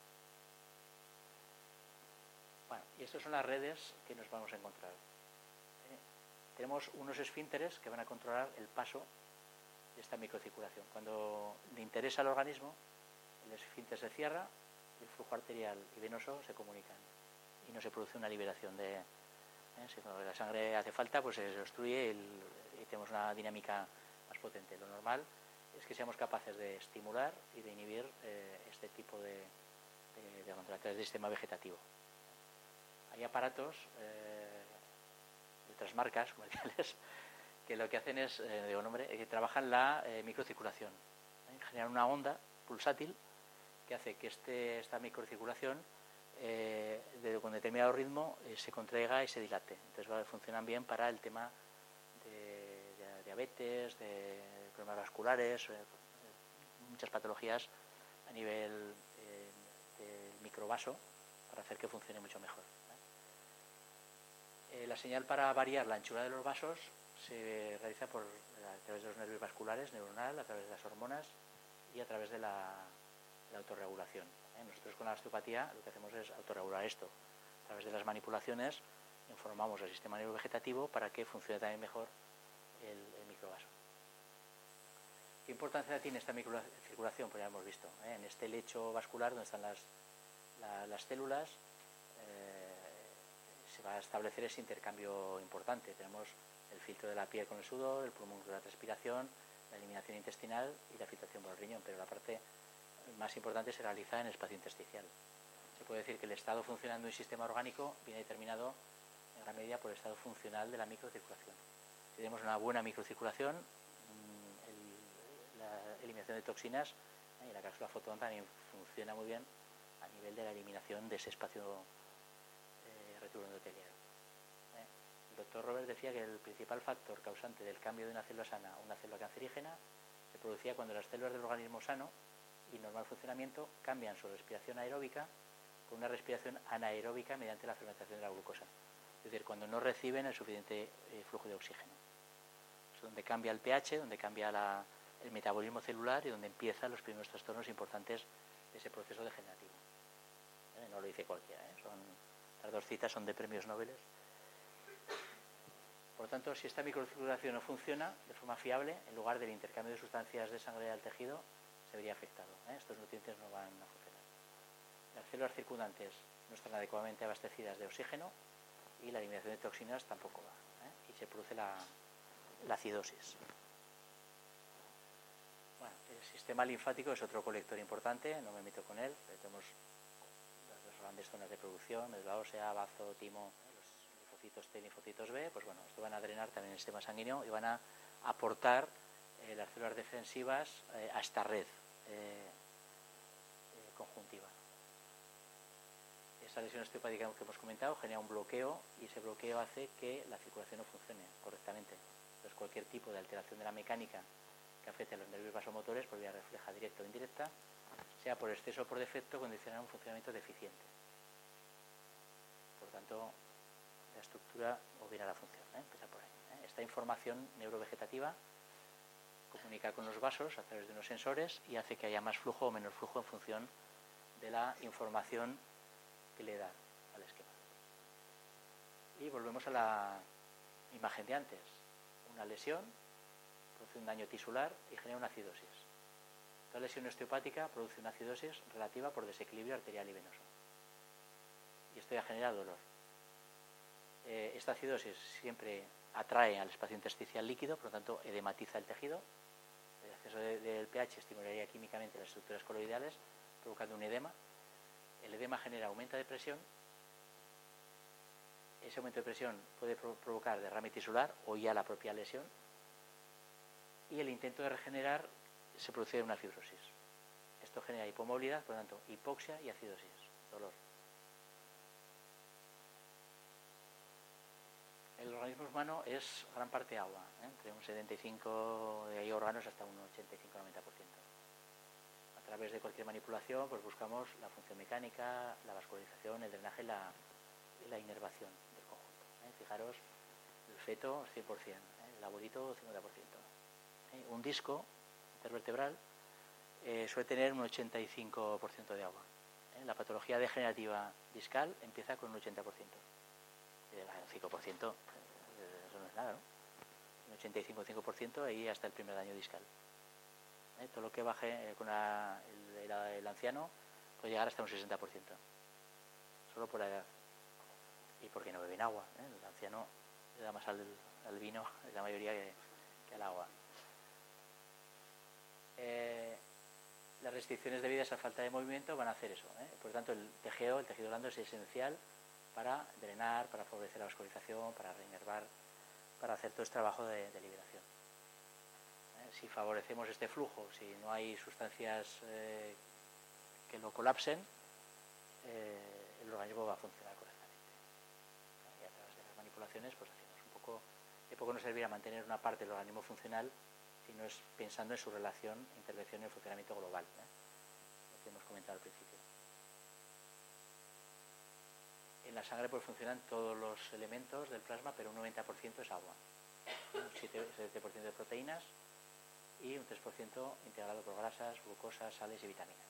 Bueno, y estas son las redes que nos vamos a encontrar. ¿Eh? Tenemos unos esfínteres que van a controlar el paso de esta microcirculación. Cuando le interesa al organismo, el esfínter se cierra, el flujo arterial y venoso se comunican y no se produce una liberación de, ¿eh? Si cuando la sangre hace falta, pues se obstruye y, el, y tenemos una dinámica más potente. Lo normal es que seamos capaces de estimular y de inhibir eh, este tipo de, de, de control a través del sistema vegetativo. Hay aparatos eh, de otras marcas comerciales que lo que hacen es, eh, digo nombre, que trabajan la eh, microcirculación. ¿eh? Generan una onda pulsátil que hace que este, esta microcirculación eh, de, con determinado ritmo eh, se contraiga y se dilate. Entonces vale, funcionan bien para el tema de, de diabetes, de problemas vasculares, eh, muchas patologías a nivel eh, del microvaso para hacer que funcione mucho mejor. ¿eh? Eh, la señal para variar la anchura de los vasos se realiza por, a través de los nervios vasculares, neuronal, a través de las hormonas y a través de la, la autorregulación. ¿eh? Nosotros con la osteopatía lo que hacemos es autorregular esto. A través de las manipulaciones informamos al sistema neurovegetativo para que funcione también mejor el, el microvaso. ¿Qué importancia tiene esta microcirculación? Pues ya hemos visto. ¿eh? En este lecho vascular donde están las, la, las células eh, se va a establecer ese intercambio importante. Tenemos el filtro de la piel con el sudor, el pulmón con la transpiración, la eliminación intestinal y la filtración por el riñón, pero la parte más importante se realiza en el espacio intersticial. Se puede decir que el estado funcional de un sistema orgánico viene determinado en gran medida por el estado funcional de la microcirculación. Si tenemos una buena microcirculación, el, la eliminación de toxinas y la cápsula fotón también funciona muy bien a nivel de la eliminación de ese espacio eh, retroendotelial. El doctor Robert decía que el principal factor causante del cambio de una célula sana a una célula cancerígena se producía cuando las células del organismo sano y normal funcionamiento cambian su respiración aeróbica por una respiración anaeróbica mediante la fermentación de la glucosa. Es decir, cuando no reciben el suficiente eh, flujo de oxígeno. Es donde cambia el pH, donde cambia la, el metabolismo celular y donde empiezan los primeros trastornos importantes de ese proceso degenerativo. ¿Eh? No lo dice cualquiera, ¿eh? Son, las dos citas son de premios Nobel. Por lo tanto, si esta microcirculación no funciona de forma fiable, en lugar del intercambio de sustancias de sangre al tejido, se vería afectado. ¿eh? Estos nutrientes no van a funcionar. Las células circundantes no están adecuadamente abastecidas de oxígeno y la eliminación de toxinas tampoco va. ¿eh? Y se produce la, la acidosis. Bueno, el sistema linfático es otro colector importante, no me meto con él, pero tenemos las grandes zonas de producción, médula ósea, bazo, timo, linfocitos T, linfocitos B, pues bueno, esto van a drenar también el sistema sanguíneo y van a aportar eh, las células defensivas eh, a esta red eh, eh, conjuntiva. Esta lesión osteopática que hemos comentado genera un bloqueo y ese bloqueo hace que la circulación no funcione correctamente. Entonces cualquier tipo de alteración de la mecánica que afecte a los nervios vasomotores por vía refleja directa o indirecta, sea por exceso o por defecto, condicionará un funcionamiento deficiente. Por tanto, la estructura obviará la función, ¿eh? Empezar por ahí, ¿eh? Esta información neurovegetativa comunica con los vasos a través de unos sensores y hace que haya más flujo o menos flujo en función de la información que le da al esquema. Y volvemos a la imagen de antes. Una lesión produce un daño tisular y genera una acidosis. Toda lesión osteopática produce una acidosis relativa por desequilibrio arterial y venoso. Y esto ya genera dolor. Eh, esta acidosis siempre atrae al espacio intersticial líquido, por lo tanto edematiza el tejido. El exceso de, del pH estimularía químicamente las estructuras coloidales, provocando un edema. El edema genera aumento de presión. Ese aumento de presión puede pro provocar derrame tisular o ya la propia lesión. Y el intento de regenerar se produce una fibrosis. Esto genera hipomovilidad, por lo tanto, hipoxia y acidosis, dolor. El organismo humano es gran parte agua, ¿eh? Entre un setenta y cinco de hay órganos hasta un ochenta y cinco a noventa por ciento. A través de cualquier manipulación pues buscamos la función mecánica, la vascularización, el drenaje y la, y la inervación del conjunto. ¿eh? Fijaros, el feto cien por ciento, ¿eh? El abuelito cincuenta por ciento. ¿eh? Un disco intervertebral eh, suele tener un ochenta y cinco por ciento de agua. ¿eh? La patología degenerativa discal empieza con un ochenta por ciento. El cinco por ciento, eso no es nada, ¿no? Un ochenta y cinco por ciento ahí hasta el primer daño discal. ¿Eh? Todo lo que baje con la, el, el, el anciano puede llegar hasta un sesenta por ciento, solo por la edad. y porque no beben agua, ¿eh? El anciano le da más al, al vino, la mayoría, que, que al agua. Eh, las restricciones debidas a falta de movimiento van a hacer eso, ¿eh? Por lo tanto, el tejeo, el tejido blando es esencial para drenar, para favorecer la vascularización, para reinervar, para hacer todo este trabajo de, de liberación. ¿Eh? Si favorecemos este flujo, si no hay sustancias eh, que lo colapsen, eh, el organismo va a funcionar correctamente. ¿Eh? Y a través de las manipulaciones, pues hacemos un poco, de poco nos servirá mantener una parte del organismo funcional, sino es pensando en su relación, intervención en el funcionamiento global, ¿eh? Lo que hemos comentado al principio. En la sangre pues funcionan todos los elementos del plasma, pero un noventa por ciento es agua, un siete por ciento de proteínas y un tres por ciento integrado por grasas, glucosas, sales y vitaminas.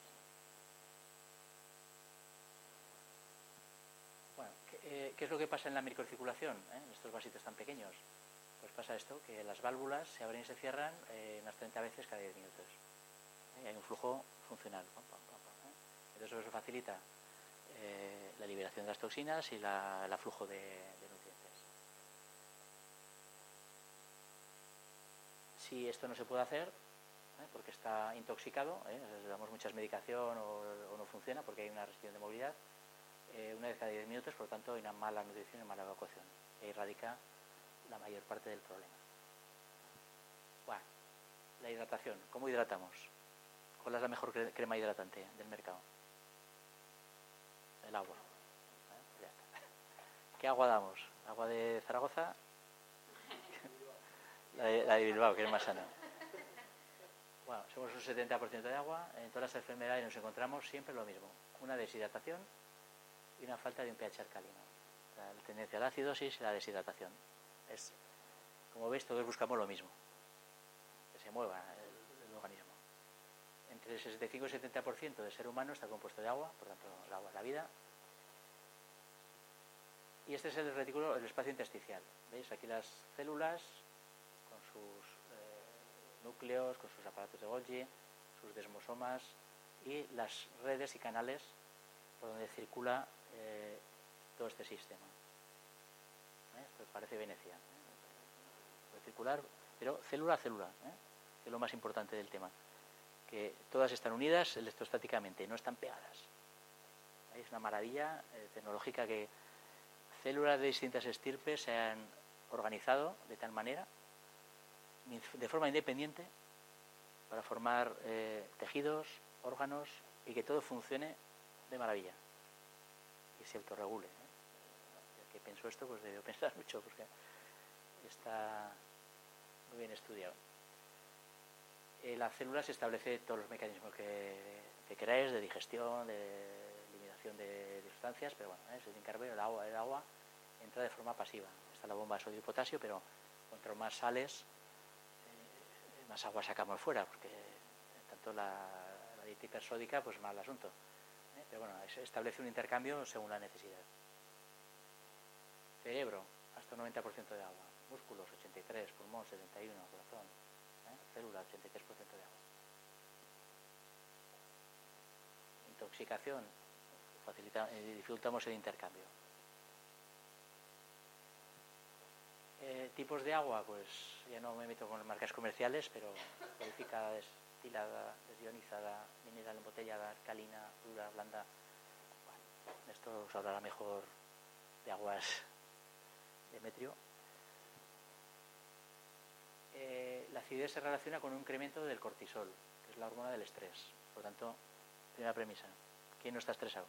Bueno, ¿qué, eh, ¿qué es lo que pasa en la microcirculación, eh, en estos vasitos tan pequeños? Pues pasa esto, que las válvulas se abren y se cierran eh, unas treinta veces cada diez minutos. ¿Eh? Hay un flujo funcional. Pam, pam, pam, pam, ¿eh? Entonces eso facilita eh, la liberación de las toxinas y la, el aflujo de, de nutrientes. Si esto no se puede hacer, ¿eh? porque está intoxicado, ¿eh? le damos mucha medicación o, o no funciona porque hay una restricción de movilidad, eh, una vez cada diez minutos, por lo tanto hay una mala nutrición y mala evacuación. Y ahí radica la mayor parte del problema. Bueno, la hidratación. ¿Cómo hidratamos? ¿Cuál es la mejor crema hidratante del mercado? El agua. ¿Eh? Ya está. ¿Qué agua damos? ¿Agua de Zaragoza? La de, la de Bilbao, que es más sana. Bueno, somos un setenta por ciento de agua. En todas las enfermedades nos encontramos siempre lo mismo. Una deshidratación y una falta de un pH alcalino. La tendencia a la acidosis y la deshidratación. Es, como veis, todos buscamos lo mismo. Que se mueva el, el organismo. Entre el sesenta y cinco y el setenta por ciento del ser humano está compuesto de agua, por lo tanto el agua es la vida. Y este es el retículo, el espacio intersticial. ¿Veis? Aquí las células con sus eh, núcleos, con sus aparatos de Golgi, sus desmosomas y las redes y canales por donde circula eh, todo este sistema. ¿Eh? Esto parece Venecia. ¿Eh? Puede circular, pero célula a célula, ¿eh? Que es lo más importante del tema. Que todas están unidas electrostáticamente, no están pegadas. Es una maravilla eh, tecnológica que células de distintas estirpes se han organizado de tal manera, de forma independiente, para formar eh, tejidos, órganos y que todo funcione de maravilla y se autorregule. ¿eh? El que pensó esto pues debió pensar mucho porque está muy bien estudiado. Eh, la célula se establece todos los mecanismos que, que queráis, de digestión, de eliminación de, de sustancias, pero bueno, ¿eh? Es el incarbonio, el agua, el agua entra de forma pasiva. Está la bomba de sodio y potasio, pero cuanto más sales, eh, más agua sacamos fuera, porque tanto la, la dieta hipersódica, pues mal asunto. ¿eh? Pero bueno, se establece un intercambio según la necesidad. Cerebro, hasta un noventa por ciento de agua. Músculos, ochenta y tres, pulmón, setenta y uno, corazón. Célula, ochenta y tres por ciento de agua. Intoxicación, facilita, eh, dificultamos el intercambio. Eh, tipos de agua, pues ya no me meto con marcas comerciales, pero purificada, destilada, desionizada, mineral embotellada, alcalina, dura, blanda. Bueno, esto os hablará mejor de aguas Demetrio. Eh, la acidez se relaciona con un incremento del cortisol, que es la hormona del estrés. Por lo tanto, primera premisa, ¿quién no está estresado?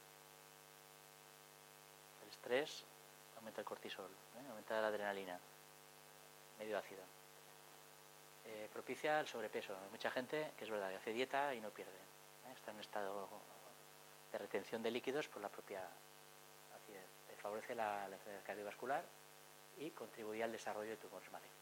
El estrés aumenta el cortisol, ¿eh? Aumenta la adrenalina, medio ácido. Eh, propicia el sobrepeso. Hay mucha gente que es verdad que hace dieta y no pierde, ¿eh? Está en un estado de retención de líquidos por la propia acidez. Eh, favorece la, la enfermedad cardiovascular y contribuye al desarrollo de tumores malignos.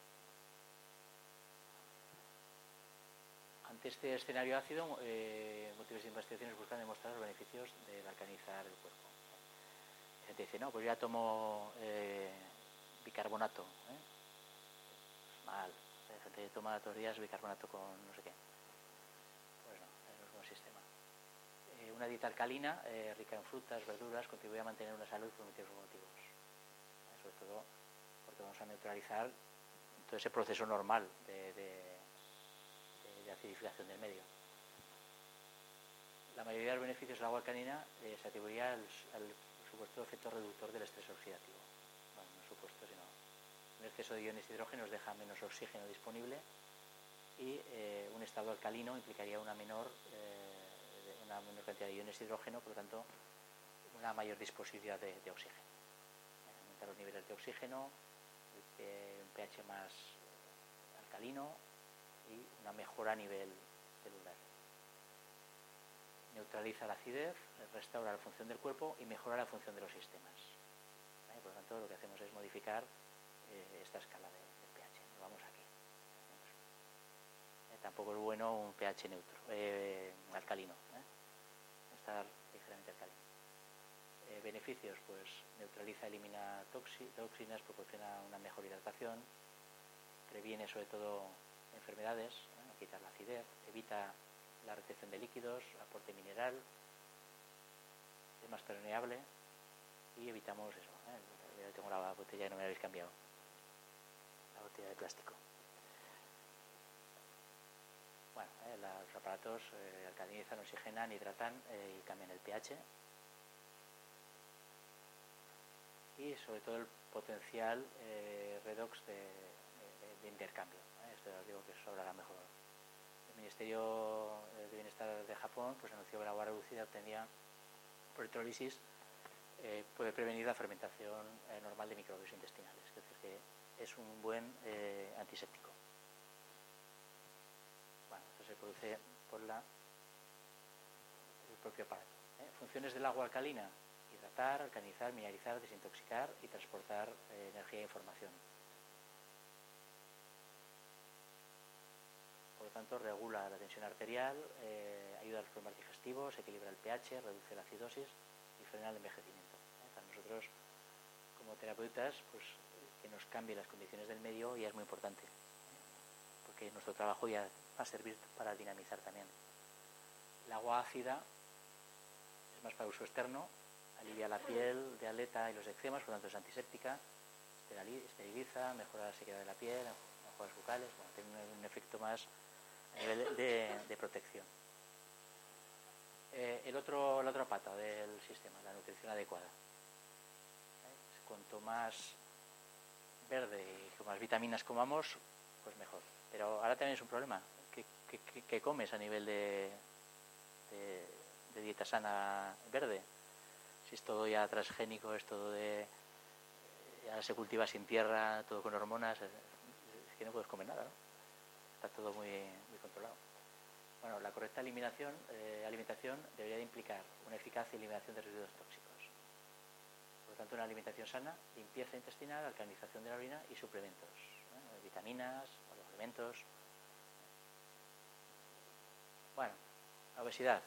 Ante este escenario ácido, eh, múltiples investigaciones buscan demostrar los beneficios de alcalinizar el cuerpo. La gente dice, no, pues ya tomo eh, bicarbonato. ¿eh? Pues mal. La gente toma todos los días bicarbonato con no sé qué. Pues no, no es un buen sistema. Eh, una dieta alcalina, eh, rica en frutas, verduras, contribuye a mantener una salud por múltiples motivos. todo porque vamos a neutralizar todo ese proceso normal de, de, de, de acidificación del medio. La mayoría de los beneficios del agua alcalina eh, se atribuiría al, al supuesto efecto reductor del estrés oxidativo. Bueno, no supuesto, sino un exceso de iones hidrógenos deja menos oxígeno disponible y eh, un estado alcalino implicaría una menor, eh, una menor cantidad de iones hidrógeno, por lo tanto, una mayor disponibilidad de, de oxígeno. Eh, aumentar los niveles de oxígeno, eh, un pH más alcalino y una mejora a nivel celular. Neutraliza la acidez, restaura la función del cuerpo y mejora la función de los sistemas. ¿Eh? Por lo tanto, lo que hacemos es modificar eh, esta escala de, de pH. Nos vamos aquí. Eh, tampoco es bueno un pH neutro, eh, alcalino. ¿eh? Estar ligeramente alcalino. Eh, beneficios, pues neutraliza, elimina toxi, toxinas, proporciona una mejor hidratación, previene sobre todo enfermedades, ¿eh? quitar la acidez, evita la retención de líquidos, aporte mineral, es más permeable y evitamos eso. ¿eh? Yo tengo la botella que no me la habéis cambiado, la botella de plástico. Bueno, ¿eh? los aparatos eh, alcalinizan, oxigenan, hidratan eh, y cambian el pH. Y sobre todo el potencial eh, redox de, de, de intercambio. ¿eh? Esto os digo que eso hablará mejor. El Ministerio de Bienestar de Japón pues anunció que el agua reducida obtenida por electrólisis eh, puede prevenir la fermentación eh, normal de microbios intestinales, es decir, que es un buen eh, antiséptico. Bueno, esto se produce por la, el propio aparato. ¿eh? Funciones del agua alcalina: hidratar, alcalinizar, mineralizar, desintoxicar y transportar eh, energía e información. Por lo tanto, regula la tensión arterial, eh, ayuda a los problemas digestivos, equilibra el pH, reduce la acidosis y frena el envejecimiento. ¿eh? Para nosotros, como terapeutas, pues que nos cambie las condiciones del medio ya es muy importante, ¿eh? porque nuestro trabajo ya va a servir para dinamizar también. El agua ácida es más para uso externo, alivia la piel de aleta y los eczemas, por lo tanto es antiséptica, esteriliza, mejora la sequedad de la piel, mejora las bucales, bueno, tiene un, un efecto más a nivel de, de protección. Eh, el otro, la otra pata del sistema, la nutrición adecuada. ¿Eh? Cuanto más verde y con más vitaminas comamos, pues mejor. Pero ahora también es un problema. ¿Qué, qué, qué, qué comes a nivel de, de, de dieta sana verde? Si es todo ya transgénico, es todo de... ya se cultiva sin tierra, todo con hormonas, es que no puedes comer nada, ¿no? Está todo muy, muy controlado. Bueno, la correcta eliminación, eh, alimentación debería de implicar una eficaz eliminación de residuos tóxicos. Por lo tanto, una alimentación sana, limpieza intestinal, alcalinización de la orina y suplementos, ¿eh? vitaminas, los alimentos. Bueno, la obesidad,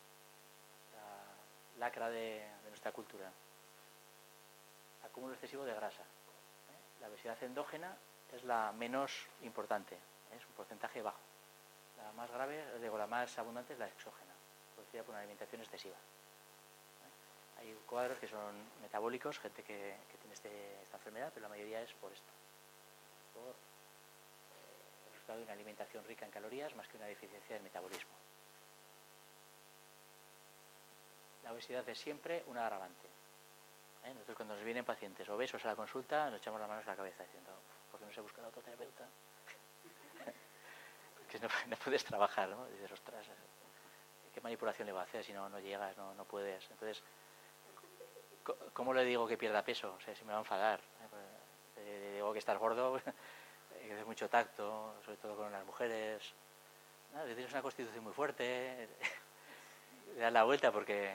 la lacra de, de nuestra cultura. Acúmulo excesivo de grasa. ¿eh? La obesidad endógena es la menos importante, ¿eh? es un porcentaje bajo. La más grave, digo, la más abundante es la exógena, producida por una alimentación excesiva. ¿eh? Hay cuadros que son metabólicos, gente que, que tiene este, esta enfermedad, pero la mayoría es por esto, por eh, el resultado de una alimentación rica en calorías más que una deficiencia del metabolismo. La obesidad es siempre un agravante. ¿eh? Nosotros cuando nos vienen pacientes obesos a la consulta nos echamos las manos a la cabeza diciendo, ¿por qué no se busca la autoterapeuta? Que no, no puedes trabajar, ¿no? Dices, ostras, ¿qué manipulación le va a hacer si no, no llegas, no, no puedes? Entonces, ¿cómo le digo que pierda peso? O sea, si me va a enfadar. ¿eh? Le digo que estás gordo, que haces mucho tacto, sobre todo con las mujeres. ¿no? Tienes una constitución muy fuerte. Le das la vuelta porque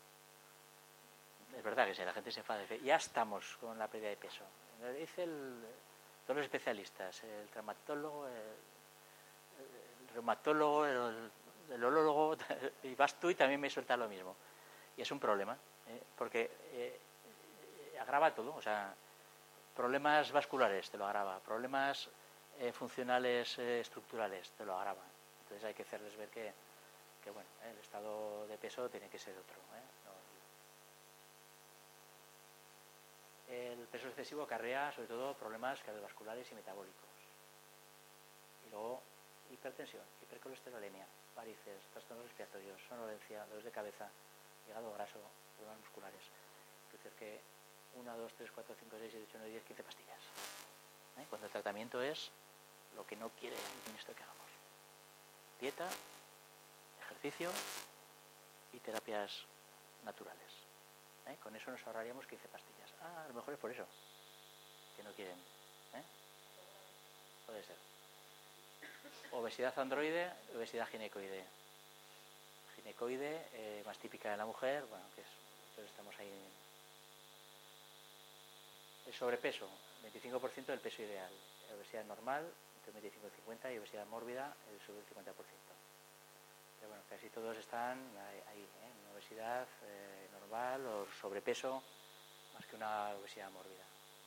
es verdad que si la gente se enfada, dice, ya estamos con la pérdida de peso. Lo dice el, todos los especialistas, el traumatólogo, el, el reumatólogo, el, el orólogo, y vas tú y también me sueltas lo mismo. Y es un problema, ¿eh? porque eh, agrava todo, o sea, problemas vasculares te lo agrava, problemas eh, funcionales eh, estructurales te lo agrava. Entonces hay que hacerles ver que, que bueno, ¿eh? el estado de peso tiene que ser otro. ¿eh? No, El peso excesivo acarrea sobre todo problemas cardiovasculares y metabólicos. Y luego hipertensión, hipercolesterolemia, varices, trastornos respiratorios, somnolencia, dolores de cabeza, hígado graso, problemas musculares. Es decir, que uno, dos, tres, cuatro, cinco, seis, siete, ocho, nueve, diez, quince pastillas. ¿Eh? Cuando el tratamiento es lo que no quiere el ministro que hagamos. Dieta, ejercicio y terapias naturales. ¿Eh? Con eso nos ahorraríamos quince pastillas. Ah, a lo mejor es por eso que no quieren. ¿Eh? Puede ser. Obesidad androide, obesidad ginecoide. Ginecoide, eh, más típica de la mujer, bueno, que es, entonces estamos ahí. El sobrepeso, veinticinco por ciento del peso ideal. La obesidad normal, entre veinticinco y cincuenta, y obesidad mórbida, el sobre el cincuenta por ciento. Pero bueno, casi todos están ahí, ¿eh? En obesidad eh, normal o sobrepeso, más que una obesidad mórbida.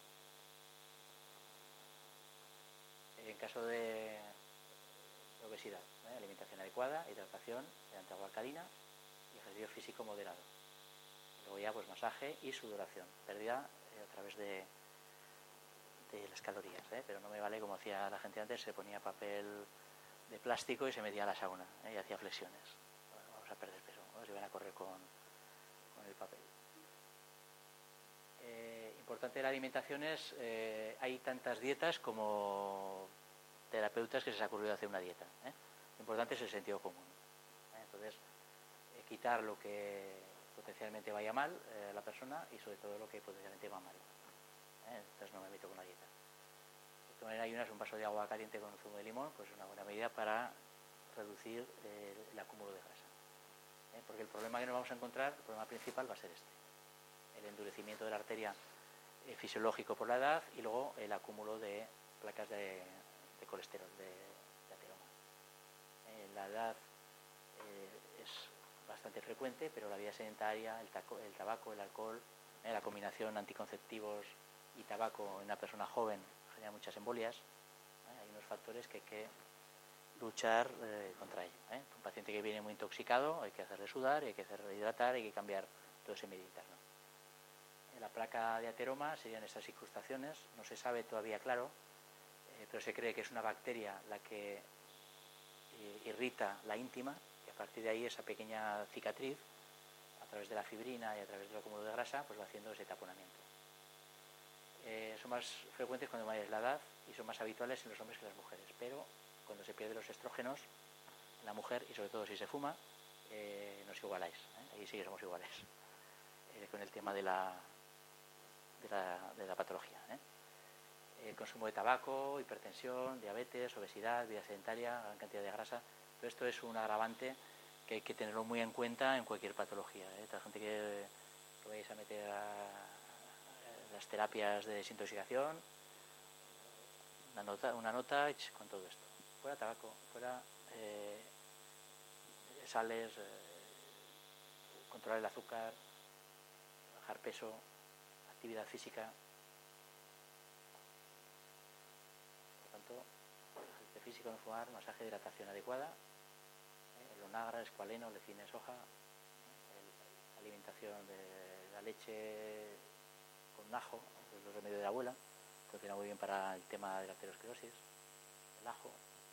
En caso de obesidad, ¿eh? Alimentación adecuada, hidratación mediante agua alcalina y ejercicio físico moderado. Luego ya pues masaje y sudoración, pérdida eh, a través de, de las calorías, ¿eh? Pero no me vale como hacía la gente antes, se ponía papel de plástico y se metía a la sauna, ¿eh? Y hacía flexiones. Bueno, vamos a perder peso, ¿no? Se iban a correr con, con el papel. Eh, importante de la alimentación es, eh, hay tantas dietas como terapeutas que se les ha ocurrido hacer una dieta, ¿eh? Lo importante es el sentido común, ¿eh? Entonces, eh, quitar lo que potencialmente vaya mal eh, a la persona y sobre todo lo que potencialmente va mal, ¿eh? Entonces no me meto con la dieta. De todas maneras, hay unas, un vaso de agua caliente con zumo de limón, pues es una buena medida para reducir eh, el acúmulo de grasa, ¿eh? Porque el problema que nos vamos a encontrar, el problema principal va a ser este: el endurecimiento de la arteria eh, fisiológico por la edad y luego el acúmulo de placas de, de colesterol, de, de ateroma. Eh, la edad eh, es bastante frecuente, pero la vida sedentaria, el, taco, el tabaco, el alcohol, eh, la combinación anticonceptivos y tabaco en una persona joven genera muchas embolias. Eh, hay unos factores que hay que luchar eh, contra ello. ¿eh? Un paciente que viene muy intoxicado hay que hacerle sudar, hay que hacerle hidratar, hay que cambiar todo ese medio interno. La placa de ateroma serían estas incrustaciones, no se sabe todavía claro, eh, pero se cree que es una bacteria la que eh, irrita la íntima, y a partir de ahí esa pequeña cicatriz, a través de la fibrina y a través del acúmulo de grasa, pues va haciendo ese taponamiento. Eh, son más frecuentes cuando mayor es la edad y son más habituales en los hombres que en las mujeres, pero cuando se pierden los estrógenos en la mujer, y sobre todo si se fuma, eh, nos igualáis, ¿eh? Ahí sí que somos iguales, eh, con el tema de la... De la, de la patología, ¿eh? El consumo de tabaco, hipertensión, diabetes, obesidad, vida sedentaria, gran cantidad de grasa. Todo esto es un agravante que hay que tenerlo muy en cuenta en cualquier patología, ¿eh? Toda la gente que lo vais a meter a, a las terapias de desintoxicación, una nota, una nota con todo esto. Fuera tabaco, fuera eh, sales, eh, controlar el azúcar, bajar peso, actividad física. Por tanto, ejercicio físico, no fumar, masaje de hidratación adecuada, eh, el onagra, escualeno, lecina, soja, eh, alimentación de la leche con ajo, es el remedio de la abuela, funciona muy bien para el tema de la aterosclerosis, el ajo.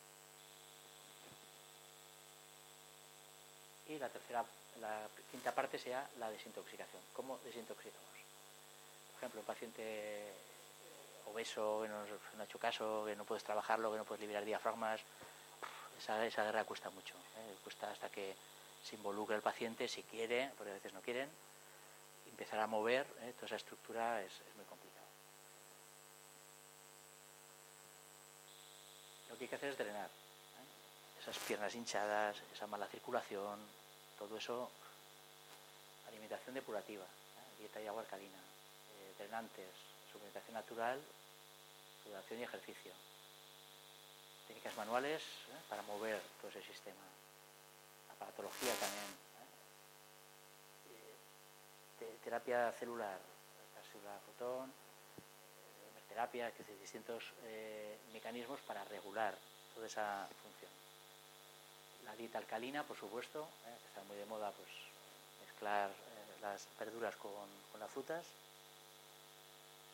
Y la tercera, la quinta parte sea la desintoxicación. ¿Cómo desintoxicamos? Por ejemplo, un paciente obeso que no, no ha hecho caso, que no puedes trabajarlo, que no puedes liberar diafragmas, esa, esa guerra cuesta mucho, ¿eh? Cuesta hasta que se involucre el paciente, si quiere, porque a veces no quieren, empezar a mover, ¿eh? Toda esa estructura es, es muy complicado. Lo que hay que hacer es drenar, ¿eh? Esas piernas hinchadas, esa mala circulación, todo eso, alimentación depurativa, ¿eh? Dieta y agua alcalina, eh, drenantes, suplementación natural, sudoración y ejercicio. Técnicas manuales, ¿eh? Para mover todo ese sistema. La patología también, ¿eh? Terapia celular, cápsula fotón, eh, terapia, que es distintos eh, mecanismos para regular toda esa función. La dieta alcalina, por supuesto, ¿eh? Que está muy de moda, pues mezclar eh, las verduras con, con las frutas.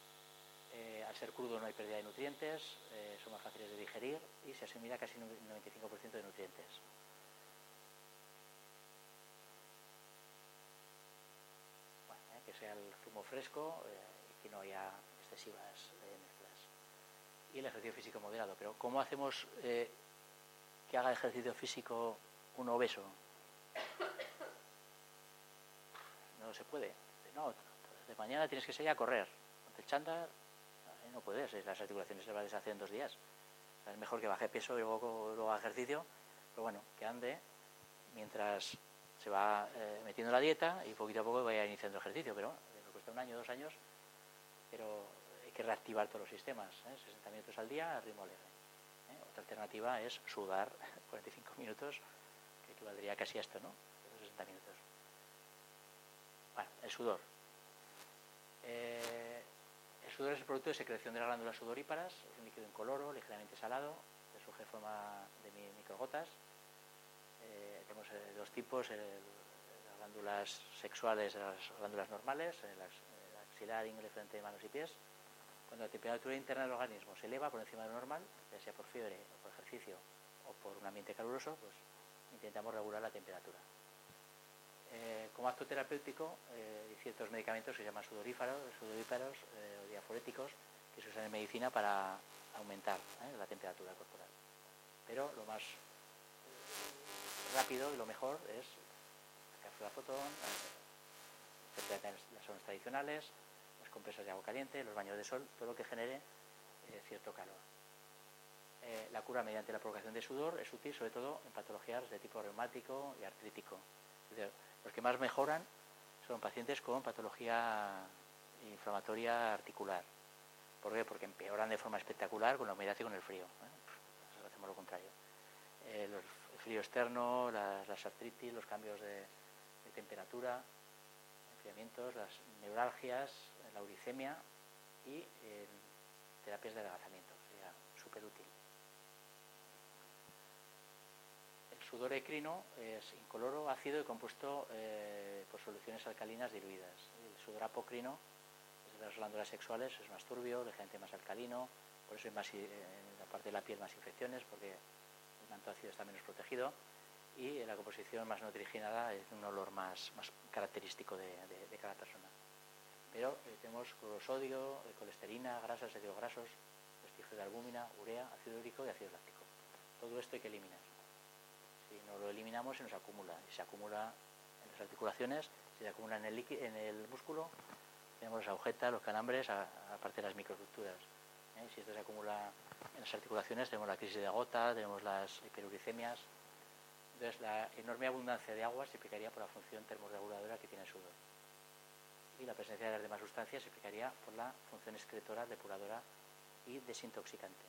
Eh, al ser crudo no hay pérdida de nutrientes, eh, son más fáciles de digerir y se asimila casi un noventa y cinco por ciento de nutrientes. Bueno, eh, que sea el zumo fresco eh, y que no haya excesivas eh, mezclas. Y el ejercicio físico moderado. Pero ¿cómo hacemos eh, que haga ejercicio físico un obeso? No se puede. No, de mañana tienes que salir a correr. Ponte el chándal, no puedes, las articulaciones se van a deshacer en dos días. O sea, es mejor que baje peso y luego, luego haga ejercicio, pero bueno, que ande mientras se va eh, metiendo la dieta y poquito a poco vaya iniciando ejercicio, pero eh, me cuesta un año, dos años, pero hay que reactivar todos los sistemas, ¿eh? sesenta minutos al día a ritmo alegre. ¿eh? Otra alternativa es sudar cuarenta y cinco minutos, que equivaldría casi a esto, ¿no? sesenta minutos. Bueno, el sudor. Eh, El sudor es el producto de secreción de las glándulas sudoríparas, es un líquido incoloro, ligeramente salado, que surge en forma de microgotas. Eh, tenemos eh, dos tipos, el, las glándulas sexuales, las glándulas normales, el, el axilar, ingle, frente, manos y pies. Cuando la temperatura interna del organismo se eleva por encima de lo normal, ya sea por fiebre, o por ejercicio, o por un ambiente caluroso, pues intentamos regular la temperatura. Eh, como acto terapéutico, eh, hay ciertos medicamentos que se llaman sudoríparos, sudoríparos eh, o diaforéticos, que se usan en medicina para aumentar eh, la temperatura corporal. Pero lo más eh, rápido y lo mejor es la cápsula fotón, eh, las zonas tradicionales, las compresas de agua caliente, los baños de sol, todo lo que genere eh, cierto calor. Eh, la cura mediante la provocación de sudor es útil sobre todo en patologías de tipo reumático y artrítico. Es decir, los que más mejoran son pacientes con patología inflamatoria articular. ¿Por qué? Porque empeoran de forma espectacular con la humedad y con el frío. ¿eh? Hacemos lo contrario. Eh, los, el frío externo, las, las artritis, los cambios de, de temperatura, enfriamientos, las neuralgias, la uricemia y eh, terapias de adelgazamiento. Sería súper útil. El sudor ecrino es incoloro, ácido y compuesto eh, por soluciones alcalinas diluidas. El sudor apocrino es de las glándulas sexuales, es más turbio, ligeramente más alcalino, por eso hay más, en la parte de la piel más infecciones, porque el manto ácido está menos protegido, y en la composición más nutrigenada es un olor más, más característico de, de, de cada persona. Pero eh, tenemos clorosodio, eh, colesterina, grasas, ácidos grasos, vestigios de albúmina, urea, ácido úrico y ácido láctico. Todo esto hay que eliminar. Si no lo eliminamos se nos acumula, y se acumula en las articulaciones, se acumula en el, en el músculo, tenemos las agujetas, los calambres, aparte de las microestructuras. ¿eh? Si esto se acumula en las articulaciones, tenemos la crisis de gota, tenemos las hiperuricemias. Entonces la enorme abundancia de agua se explicaría por la función termorreguladora que tiene el sudor. Y la presencia de las demás sustancias se explicaría por la función excretora, depuradora y desintoxicante.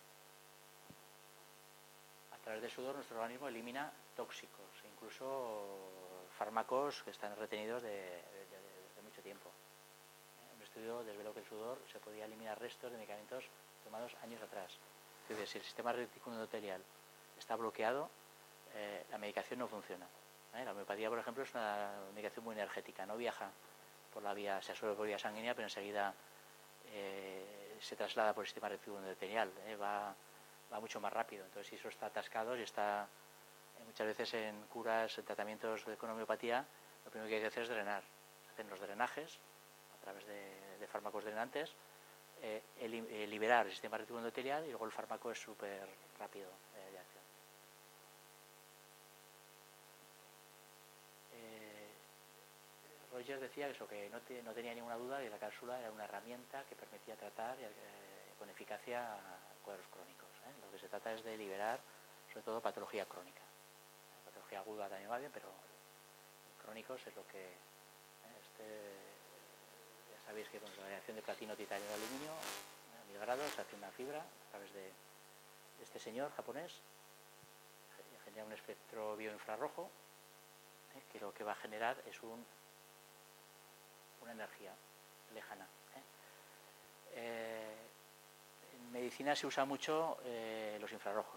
A través del sudor nuestro organismo elimina tóxicos, incluso fármacos que están retenidos de, de, de, de mucho tiempo. Un estudio desveló que el sudor se podía eliminar restos de medicamentos tomados años atrás. Es decir, si el sistema reticular endotelial está bloqueado, eh, la medicación no funciona. ¿eh? La homeopatía, por ejemplo, es una medicación muy energética, no viaja por la vía, se absorbe por vía sanguínea, pero enseguida eh, se traslada por el sistema reticular endotelial, ¿eh? va va mucho más rápido. Entonces, si eso está atascado y está eh, muchas veces en curas, en tratamientos con homeopatía, lo primero que hay que hacer es drenar. Se hacen los drenajes a través de, de fármacos drenantes, eh, el, eh, liberar el sistema reticular endotelial y luego el fármaco es súper rápido eh, de acción. Eh, Rogers decía eso, que no, te, no tenía ninguna duda de que la cápsula era una herramienta que permitía tratar eh, con eficacia cuadros crónicos. ¿eh? Lo que se trata es de liberar, sobre todo, patología crónica. La patología aguda también va bien, pero crónicos es lo que... ¿eh? Este, ya sabéis que con la reacción de platino, titanio y aluminio, a mil grados, se hace una fibra a través de, de este señor japonés, genera un espectro bioinfrarrojo, ¿eh? que lo que va a generar es un, una energía lejana. ¿eh? Eh, En medicina se usa mucho eh, los infrarrojos.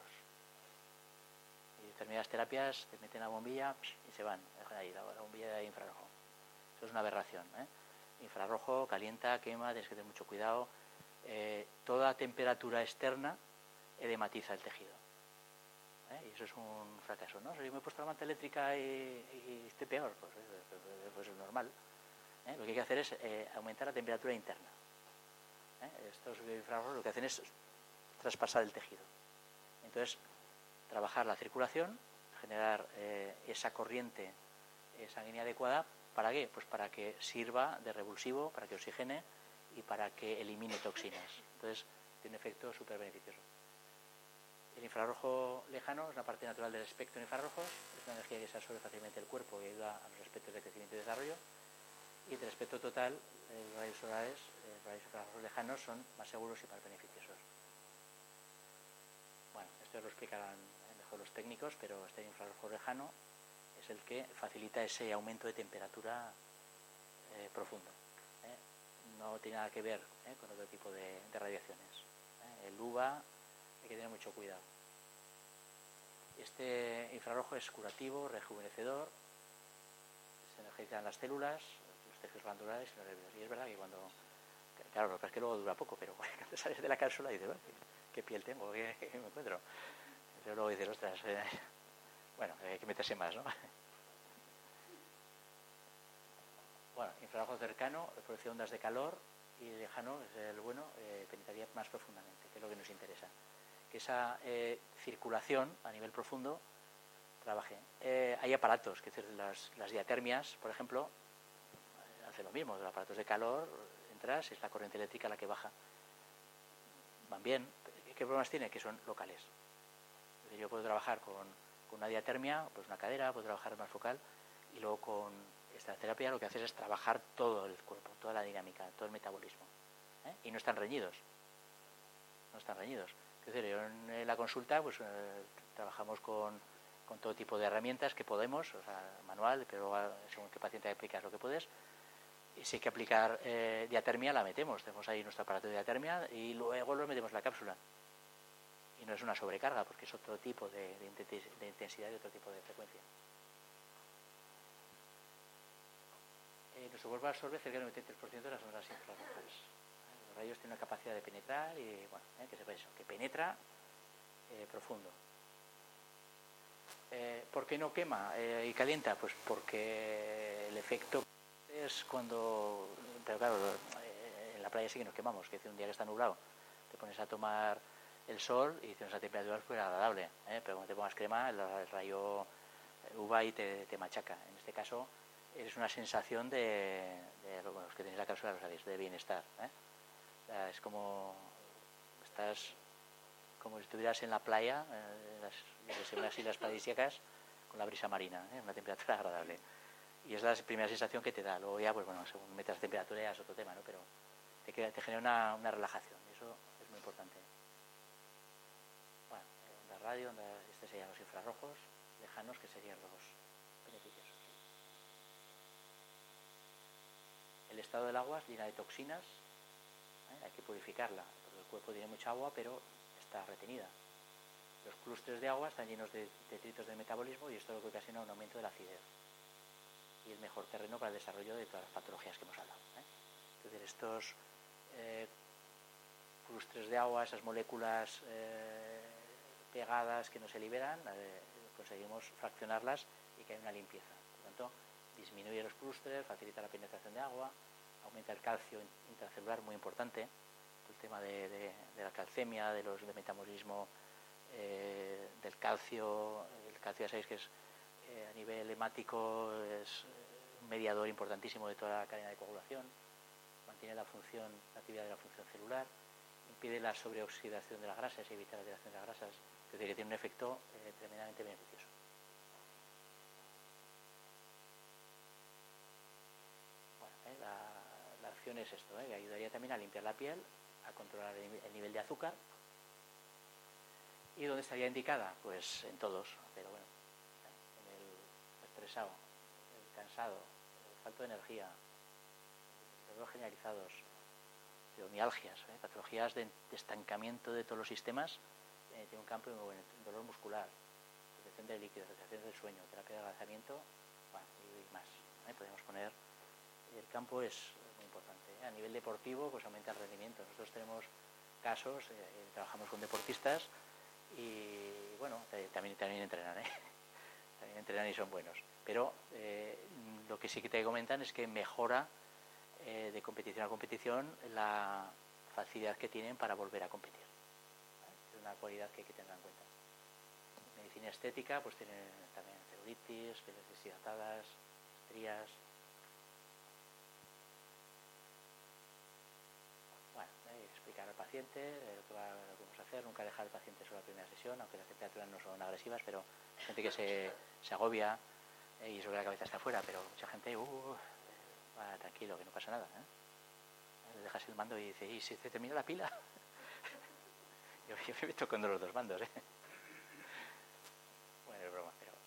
Y determinadas terapias te meten la bombilla y se van, dejan ahí la, la bombilla de infrarrojo. Eso es una aberración. ¿eh? Infrarrojo, calienta, quema, tienes que tener mucho cuidado. eh, toda temperatura externa edematiza el tejido. ¿Eh? Y eso es un fracaso, ¿no? Si yo me he puesto la manta eléctrica y, y estoy peor, pues, pues, pues es normal. ¿Eh? Lo que hay que hacer es eh, aumentar la temperatura interna. ¿Eh? Estos infrarrojos lo que hacen es traspasar el tejido. Entonces, trabajar la circulación, generar eh, esa corriente eh, sanguínea adecuada, ¿para qué? Pues para que sirva de revulsivo, para que oxigene y para que elimine toxinas. Entonces, tiene un efecto súper beneficioso. El infrarrojo lejano es la parte natural del espectro de infrarrojos, es una energía que se absorbe fácilmente del cuerpo y ayuda a los aspectos de crecimiento y desarrollo. Y del espectro total, los eh, rayos solares, eh, los rayos infrarrojos lejanos son más seguros y más beneficiosos. Bueno, esto lo explicarán mejor los técnicos, pero este infrarrojo lejano es el que facilita ese aumento de temperatura eh, profundo. ¿eh? No tiene nada que ver ¿eh? con otro tipo de, de radiaciones. ¿eh? El U V A hay que tener mucho cuidado. Este infrarrojo es curativo, rejuvenecedor, se energizan las células, los tejidos glandulares y los nervios. Y es verdad que cuando, claro, lo que pasa es que luego dura poco, pero cuando sales de la cápsula dices, bueno, ¿qué piel tengo? ¿Qué, qué me encuentro? Pero luego dices, ostras, eh, bueno, hay que meterse más, ¿no? Bueno, infrarrojo cercano, produce ondas de calor, y lejano, es el bueno, eh, penetraría más profundamente, que es lo que nos interesa. Que esa eh, circulación a nivel profundo trabaje. Eh, hay aparatos, que es decir, las, las diatermias, por ejemplo, eh, hace lo mismo, los aparatos de calor, entras, es la corriente eléctrica la que baja. Van bien. ¿Qué problemas tiene? Que son locales. Es decir, yo puedo trabajar con, con una diatermia, pues una cadera, puedo trabajar más focal, y luego con esta terapia lo que haces es trabajar todo el cuerpo, toda la dinámica, todo el metabolismo. ¿eh? Y no están reñidos. No están reñidos. Es decir, yo en la consulta pues eh, trabajamos con, con todo tipo de herramientas que podemos, o sea, manual, pero según qué paciente aplicas lo que puedes. Y si hay que aplicar eh, diatermia, la metemos. Tenemos ahí nuestro aparato de diatermia y luego lo metemos en la cápsula. Y no es una sobrecarga, porque es otro tipo de, de intensidad y otro tipo de frecuencia. Eh, nuestro cuerpo absorbe cerca del noventa y tres por ciento de las ondas infrarrojas. Eh, los rayos tienen una capacidad de penetrar y, bueno, eh, que sepa eso, que penetra eh, profundo. Eh, ¿Por qué no quema eh, y calienta? Pues porque el efecto es cuando, pero claro, eh, en la playa sí que nos quemamos, que un día que está nublado te pones a tomar el sol y tienes una temperatura súper agradable, ¿eh? Pero cuando te pongas crema el, el rayo U V A y te, te machaca. En este caso es una sensación de, de bueno, los que tenéis la cápsula lo sabéis, de bienestar, ¿eh? O sea, es como estás como si estuvieras en la playa, eh, en las, en las islas paradisíacas, con la brisa marina, ¿eh? Una temperatura agradable. Y es la primera sensación que te da. Luego ya, pues bueno, según metas temperatura ya es otro tema, ¿no? Pero te, queda, te genera una, una relajación, y eso es muy importante. Bueno, onda radio, onda, este serían los infrarrojos lejanos, que serían los beneficios. El estado del agua es llena de toxinas, ¿eh? Hay que purificarla, porque el cuerpo tiene mucha agua, pero está retenida. Los clústeres de agua están llenos de detritos del metabolismo y esto es lo que ocasiona un aumento de la acidez. Y el mejor terreno para el desarrollo de todas las patologías que hemos hablado, ¿eh? Es decir, estos eh, clústeres de agua, esas moléculas eh, pegadas que no se liberan, eh, conseguimos fraccionarlas y que haya una limpieza. Por lo tanto, disminuye los clústeres, facilita la penetración de agua, aumenta el calcio intracelular, muy importante, el tema de, de, de la calcemia, de los de metabolismo eh, del calcio. El calcio ya sabéis que es eh, a nivel hemático es un mediador importantísimo de toda la cadena de coagulación, mantiene la función, la actividad de la función celular, impide la sobreoxidación de las grasas y evita la alteración de las grasas, es decir, que tiene un efecto eh, tremendamente beneficioso. Bueno, eh, la, la acción es esto, eh, que ayudaría también a limpiar la piel, a controlar el, el nivel de azúcar. ¿Y dónde estaría indicada? Pues en todos, pero bueno, en el estresado, el cansado, el falto de energía, dolores generalizados, fibromialgias, ¿eh? patologías de, de estancamiento de todos los sistemas, eh, tiene un campo muy bueno, dolor muscular, protección de líquidos, retención del sueño, terapia de adelgazamiento, bueno, y más. ¿eh? Podemos poner el campo es muy importante. A nivel deportivo, pues aumenta el rendimiento. Nosotros tenemos casos, eh, trabajamos con deportistas y, bueno, también, también entrenan, ¿eh? También entrenan y son buenos. Pero eh, lo que sí que te comentan es que mejora eh, de competición a competición la facilidad que tienen para volver a competir. ¿Vale? Es una cualidad que hay que tener en cuenta. Medicina estética, pues tiene también celulitis, pieles deshidratadas, estrías. Bueno, eh, explicar al paciente eh, lo que va, lo que vamos a hacer, nunca dejar al paciente solo la primera sesión, aunque las temperaturas no son agresivas, pero hay gente que se, se agobia eh, y sobre la cabeza está afuera, pero mucha gente, uh, va tranquilo, que no pasa nada, ¿eh? Le dejas el mando y dice, ¿y si se termina la pila? yo, yo me meto con los dos mandos, ¿eh? Bueno, es broma, pero...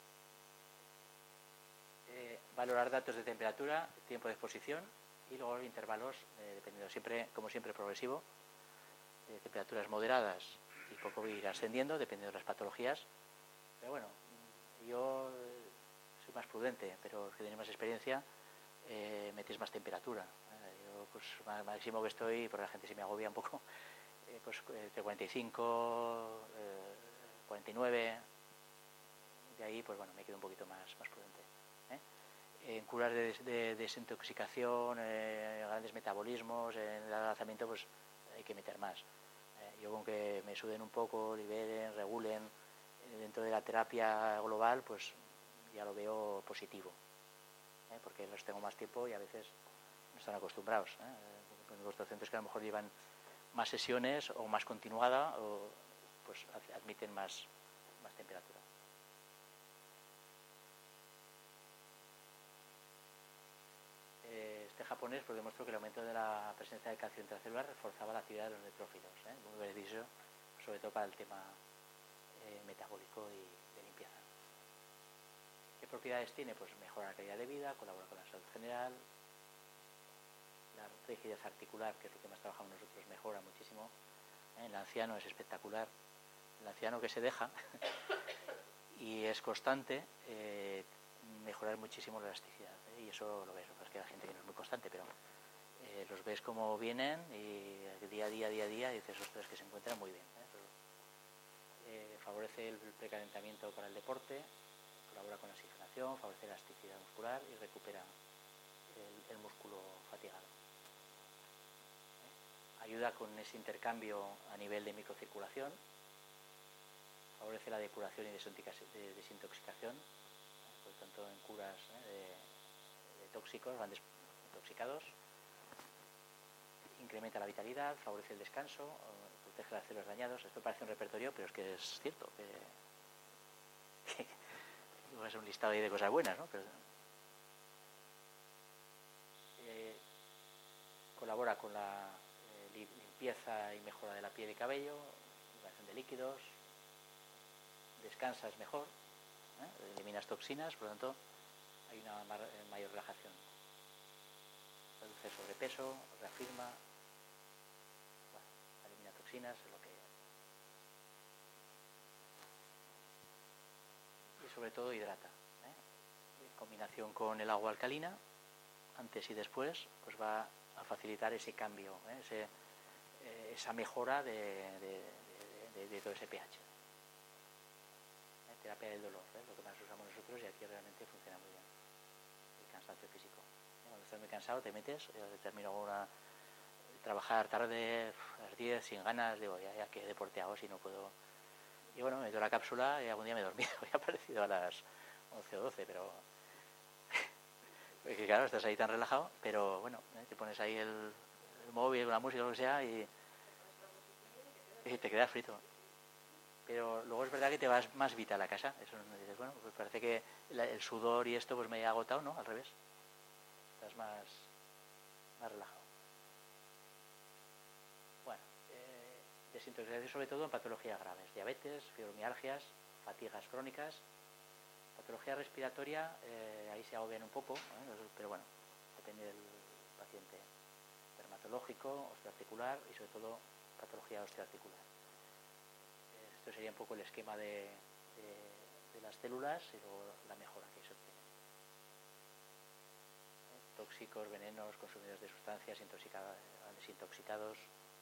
Eh, valorar datos de temperatura, tiempo de exposición y luego intervalos, eh, dependiendo siempre, como siempre, progresivo, de temperaturas moderadas y poco ir ascendiendo, dependiendo de las patologías. Pero bueno, yo soy más prudente, pero los que tienen más experiencia eh, metéis más temperatura. Eh, yo, pues, máximo que estoy, porque la gente se me agobia un poco, eh, pues entre cuarenta y cinco, eh, cuarenta y nueve, de ahí, pues bueno, me quedo un poquito más, más prudente. ¿eh? En curas de, de desintoxicación, eh, grandes metabolismos, en el adelgazamiento, pues hay que meter más. Eh, yo con que me suden un poco, liberen, regulen, eh, dentro de la terapia global, pues ya lo veo positivo, ¿eh? Porque los tengo más tiempo y a veces no están acostumbrados. ¿eh? Los pacientes que a lo mejor llevan más sesiones o más continuada, o, pues admiten más, más temperatura. Este japonés pues demostró que el aumento de la presencia de calcio intracelular reforzaba la actividad de los neutrófilos, ¿eh? Muy beneficioso, sobre todo para el tema eh, metabólico y de limpieza. ¿Qué propiedades tiene? Pues mejora la calidad de vida, colabora con la salud general, la rigidez articular, que es lo que más trabajamos nosotros, mejora muchísimo. ¿eh? El anciano es espectacular, el anciano que se deja y es constante, eh, mejorar muchísimo la elasticidad, ¿eh? Y eso lo ves, es que hay gente que no es muy constante, pero eh, los ves como vienen y día a día, día a día, y dices, ostras, que se encuentran muy bien. ¿eh? Eh, favorece el precalentamiento para el deporte, colabora con la oxigenación, favorece la elasticidad muscular y recupera el, el músculo fatigado. ¿eh? Ayuda con ese intercambio a nivel de microcirculación, favorece la depuración y de desintoxicación, ¿eh? Por tanto en curas ¿eh? de, de tóxicos, van desintoxicados, incrementa la vitalidad, favorece el descanso, protege las células dañadas. Esto parece un repertorio, pero es que es cierto, que, que es un listado ahí de cosas buenas, ¿no? Pero, eh, colabora con la eh, limpieza y mejora de la piel y cabello, liberación de líquidos, descansas mejor, ¿eh? eliminas toxinas, por lo tanto hay una mayor relajación. Reduce sobrepeso, reafirma, bueno, elimina toxinas, es lo que... Y sobre todo hidrata. ¿eh? En combinación con el agua alcalina, antes y después, pues va a facilitar ese cambio, ¿eh? ese, eh, esa mejora de, de, de, de todo ese pH. ¿Eh? Terapia del dolor, ¿eh? lo que más usamos nosotros, y aquí realmente funciona muy bien. El cansancio físico. Cuando estás muy cansado te metes, yo termino una, trabajar tarde a las diez sin ganas, digo, ya, ya que deporte hago si no puedo. Y bueno, me meto la cápsula y algún día me he dormido, y ha aparecido a las once o doce, pero porque claro, estás ahí tan relajado, pero bueno, ¿eh? te pones ahí el, el móvil, la música, lo que sea, y, y te quedas frito. Pero luego es verdad que te vas más vital a casa. Eso dices, bueno, pues parece que la, el sudor y esto pues me ha agotado, ¿no? Al revés. Estás más, más relajado. Bueno, eh, desintoxicación sobre todo en patologías graves, diabetes, fibromialgias, fatigas crónicas, patología respiratoria, eh, ahí se agobian un poco, ¿eh? Pero bueno, depende del paciente, dermatológico, osteoarticular y sobre todo patología osteoarticular. Eh, esto sería un poco el esquema de, de, de las células y luego la mejora que se obtiene. tóxicos, venenos, consumidores de sustancias, desintoxicados.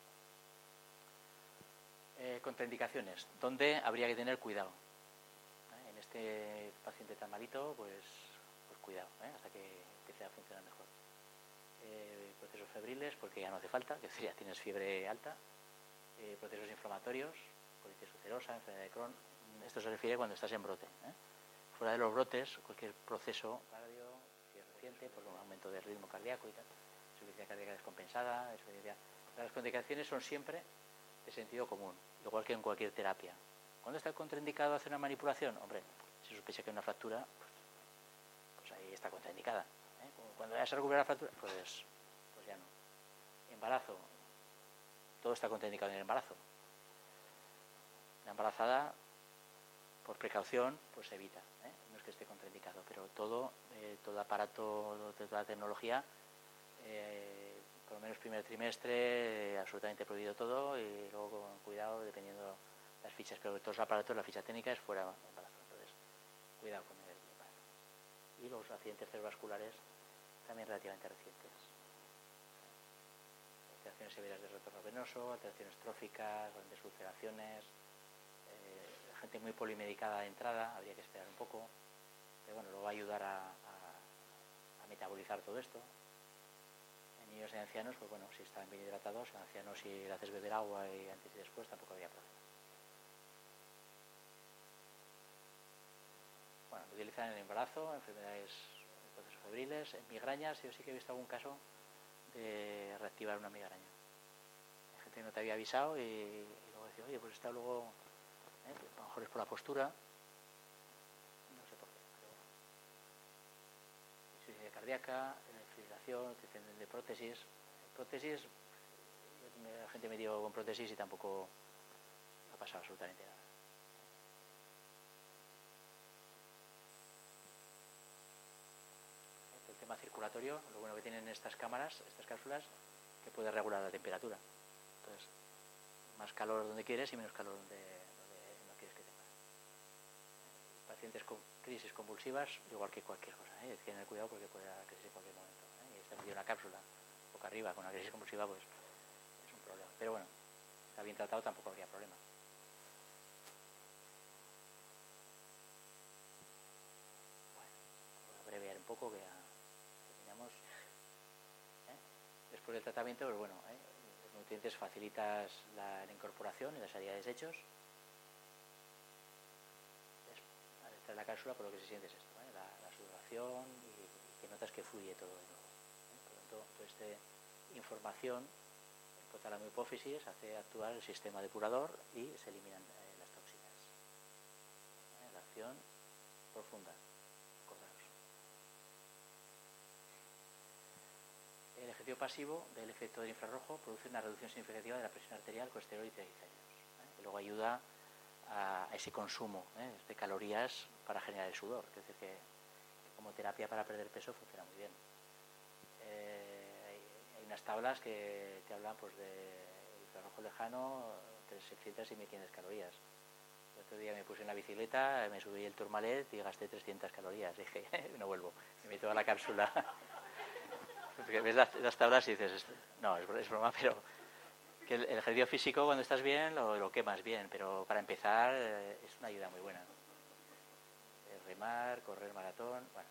Eh, contraindicaciones, ¿dónde habría que tener cuidado? ¿Eh? En este paciente tan malito, pues, pues cuidado, ¿eh? Hasta que empiece a funcionar mejor. Eh, procesos febriles, porque ya no hace falta, que ya tienes fiebre alta. Eh, procesos inflamatorios, colitis ulcerosa, enfermedad de Crohn. Esto se refiere cuando estás en brote. ¿eh? Fuera de los brotes, cualquier proceso cardio, si es reciente, por un aumento del ritmo cardíaco y tal, insuficiencia cardíaca descompensada, insuficiencia... Las contraindicaciones son siempre de sentido común, igual que en cualquier terapia. ¿Cuándo está contraindicado hacer una manipulación? Hombre, si sospecha que hay una fractura, pues, pues ahí está contraindicada. ¿eh? Cuando ya se recupera la fractura, pues, pues ya no. Embarazo, todo está contraindicado en el embarazo. La embarazada, por precaución, pues se evita, ¿eh? No es que esté contraindicado, pero todo, eh, todo aparato, toda la tecnología, eh, por lo menos primer trimestre, eh, absolutamente prohibido todo, y luego con cuidado, dependiendo las fichas, pero todos los aparatos, la ficha técnica es fuera embarazo, entonces cuidado con el embarazo. Y los accidentes cerebrovasculares también relativamente recientes. Alteraciones severas de retorno venoso, alteraciones tróficas, grandes ulceraciones, eh, gente muy polimedicada de entrada, habría que esperar un poco, pero bueno, lo va a ayudar a, a, a metabolizar todo esto. En niños y ancianos, pues bueno, si están bien hidratados, en ancianos si le haces beber agua y antes y después tampoco habría problema. Bueno, lo utilizan en el embarazo, enfermedades, procesos febriles, en migrañas. Yo sí que he visto algún caso de reactivar una migraña. Hay gente que no te había avisado y, y luego decía, oye, pues está luego, eh, a lo mejor es por la postura, no sé por qué, pero insuficiencia cardíaca, fibrilación, utilización de prótesis. Prótesis, la gente me dio con prótesis y tampoco ha pasado absolutamente nada. El tema circulatorio, lo bueno que tienen estas cámaras, estas cápsulas, que puede regular la temperatura. Entonces, más calor donde quieres y menos calor donde, donde no quieres que tengas. Pacientes con crisis convulsivas, igual que cualquier cosa, ¿eh? Hay que tener cuidado porque puede haber crisis en cualquier momento. ¿eh? Y está metido una cápsula boca arriba con una crisis convulsiva, pues es un problema. Pero bueno, está bien tratado, tampoco habría problema. Bueno, voy a abreviar un poco que ya terminamos. ¿eh? Después del tratamiento, pues bueno, ¿eh? los nutrientes facilitas la, la incorporación y la salida de desechos. Al entrar la cápsula, por lo que se siente es esto, ¿eh? la, la sudoración y, y que notas que fluye todo de nuevo. ¿eh? Por lo tanto, toda esta información, el hipotálamo hipófisis, hace actuar el sistema depurador y se eliminan eh, las tóxicas. ¿eh? La acción profunda. Acordaros. El ejercicio pasivo del efecto del infrarrojo produce una reducción significativa de la presión arterial, colesterol y triglicéridos. ¿eh? Y luego ayuda a ese consumo ¿eh? de calorías para generar el sudor, es decir, que, que como terapia para perder peso funciona muy bien. Eh, hay, hay unas tablas que te hablan pues de infrarrojo lejano, entre seiscientas y mil quinientas calorías. El otro día me puse en la bicicleta, me subí el Tourmalet y gasté trescientas calorías. Dije, no vuelvo, me meto a la cápsula. Porque ves las, las tablas y dices, no, es, es broma, pero que el, el ejercicio físico cuando estás bien lo, lo quemas bien, pero para empezar eh, es una ayuda muy buena. Eh, remar, correr maratón, bueno.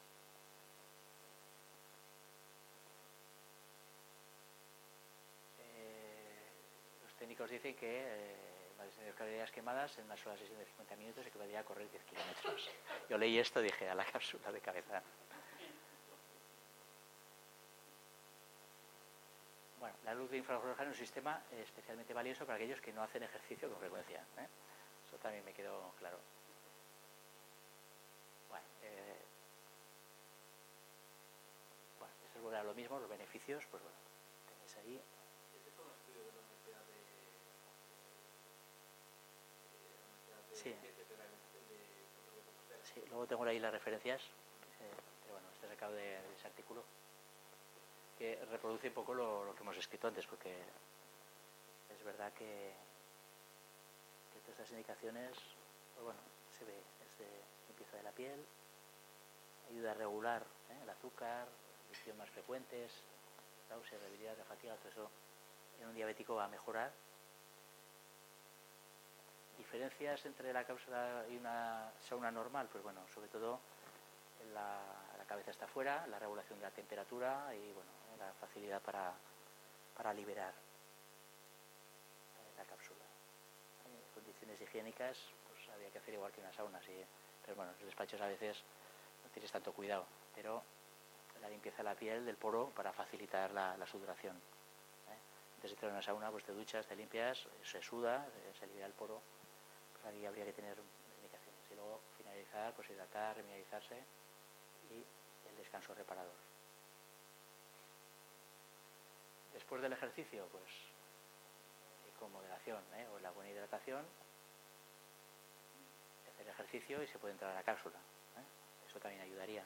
Eh, los técnicos dicen que eh, las calorías quemadas en una sola sesión de cincuenta minutos equivaldría a correr diez kilómetros. Yo leí esto y dije, a la cápsula de cabeza. Bueno, la luz de infrarrojo lejano es un sistema especialmente valioso para aquellos que no hacen ejercicio con frecuencia. ¿eh? Eso también me quedó claro. Bueno, eh, bueno, eso es bueno, lo mismo, los beneficios, pues bueno, tenéis ahí. Sí. Sí, luego tengo ahí las referencias, eh, pero bueno, está sacado de, de ese artículo, que reproduce un poco lo, lo que hemos escrito antes, porque es verdad que, que todas estas indicaciones, pues bueno, se ve desde limpieza de la piel, ayuda a regular ¿eh? el azúcar, conducción más frecuentes, náusea, debilidad, de fatiga, todo eso en un diabético va a mejorar. ¿Diferencias entre la cápsula y una sauna normal? Pues bueno, sobre todo la, la cabeza está fuera, la regulación de la temperatura y bueno, la facilidad para, para liberar la cápsula. En condiciones higiénicas, pues había que hacer igual que una sauna, sí, pero bueno, en los despachos a veces no tienes tanto cuidado, pero la limpieza de la piel, del poro, para facilitar la, la sudoración. ¿eh? Antes de entrar en una sauna, pues te duchas, te limpias, se suda, se libera el poro. Ahí habría que tener indicaciones. Y luego finalizar, pues hidratar, remineralizarse y el descanso reparador. Después del ejercicio, pues con moderación, ¿eh? o la buena hidratación, hacer ejercicio y se puede entrar a la cápsula. ¿eh? Eso también ayudaría.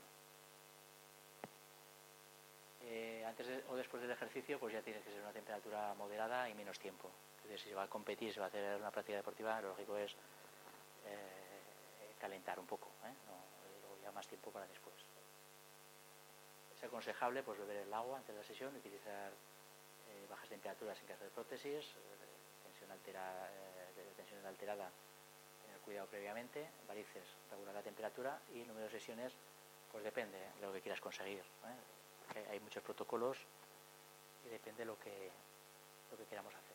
Eh, antes de, o después del ejercicio, pues ya tiene que ser una temperatura moderada y menos tiempo. Entonces, si se va a competir, se va a hacer una práctica deportiva, lo lógico es eh, calentar un poco, ¿eh? no, y luego ya más tiempo para después. Es aconsejable pues beber el agua antes de la sesión, utilizar eh, bajas temperaturas en caso de prótesis, eh, tensión, altera, eh, tensión alterada, tener cuidado previamente, varices, regular la temperatura y el número de sesiones, pues depende de lo que quieras conseguir. ¿eh? Hay muchos protocolos y depende de lo que, lo que queramos hacer.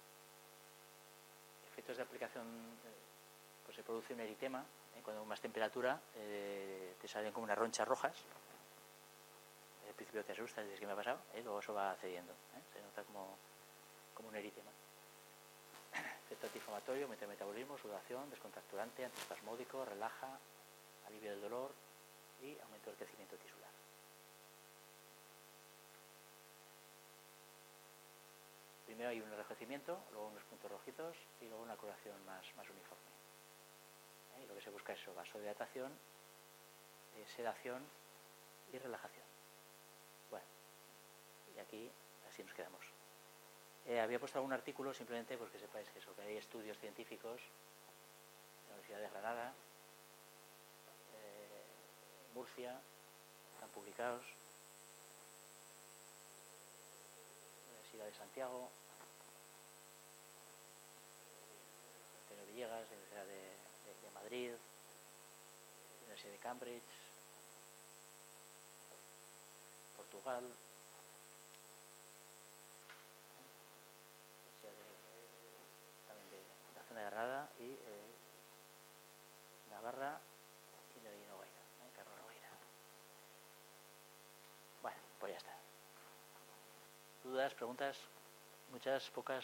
Efectos de aplicación, pues se produce un eritema, ¿eh? cuando más temperatura eh, te salen como unas ronchas rojas. Al principio te asustas, dices, ¿qué me ha pasado? ¿eh? Luego eso va cediendo, ¿eh? se nota como, como un eritema. Efecto antiinflamatorio, aumento del metabolismo, sudoración, descontracturante, antiespasmódico, relaja, alivio del dolor y aumento del crecimiento tisular. Primero hay un enrojecimiento, luego unos puntos rojizos y luego una coloración más, más uniforme. ¿Eh? Y lo que se busca es eso, vasodilatación, eh, sedación y relajación. Bueno, y aquí así nos quedamos. Eh, había puesto algún artículo simplemente porque pues sepáis que eso, que hay estudios científicos en la Universidad de Granada, eh, Murcia, están publicados, Universidad de Santiago, Antonio Villegas, Universidad de, de, de Madrid, Universidad de Cambridge, Portugal, también de la zona de Granada y eh, Navarra y de Nogueira, ¿eh? Carlos Nogueira. Bueno, pues ya está. ¿Dudas, preguntas? Muchas, pocas.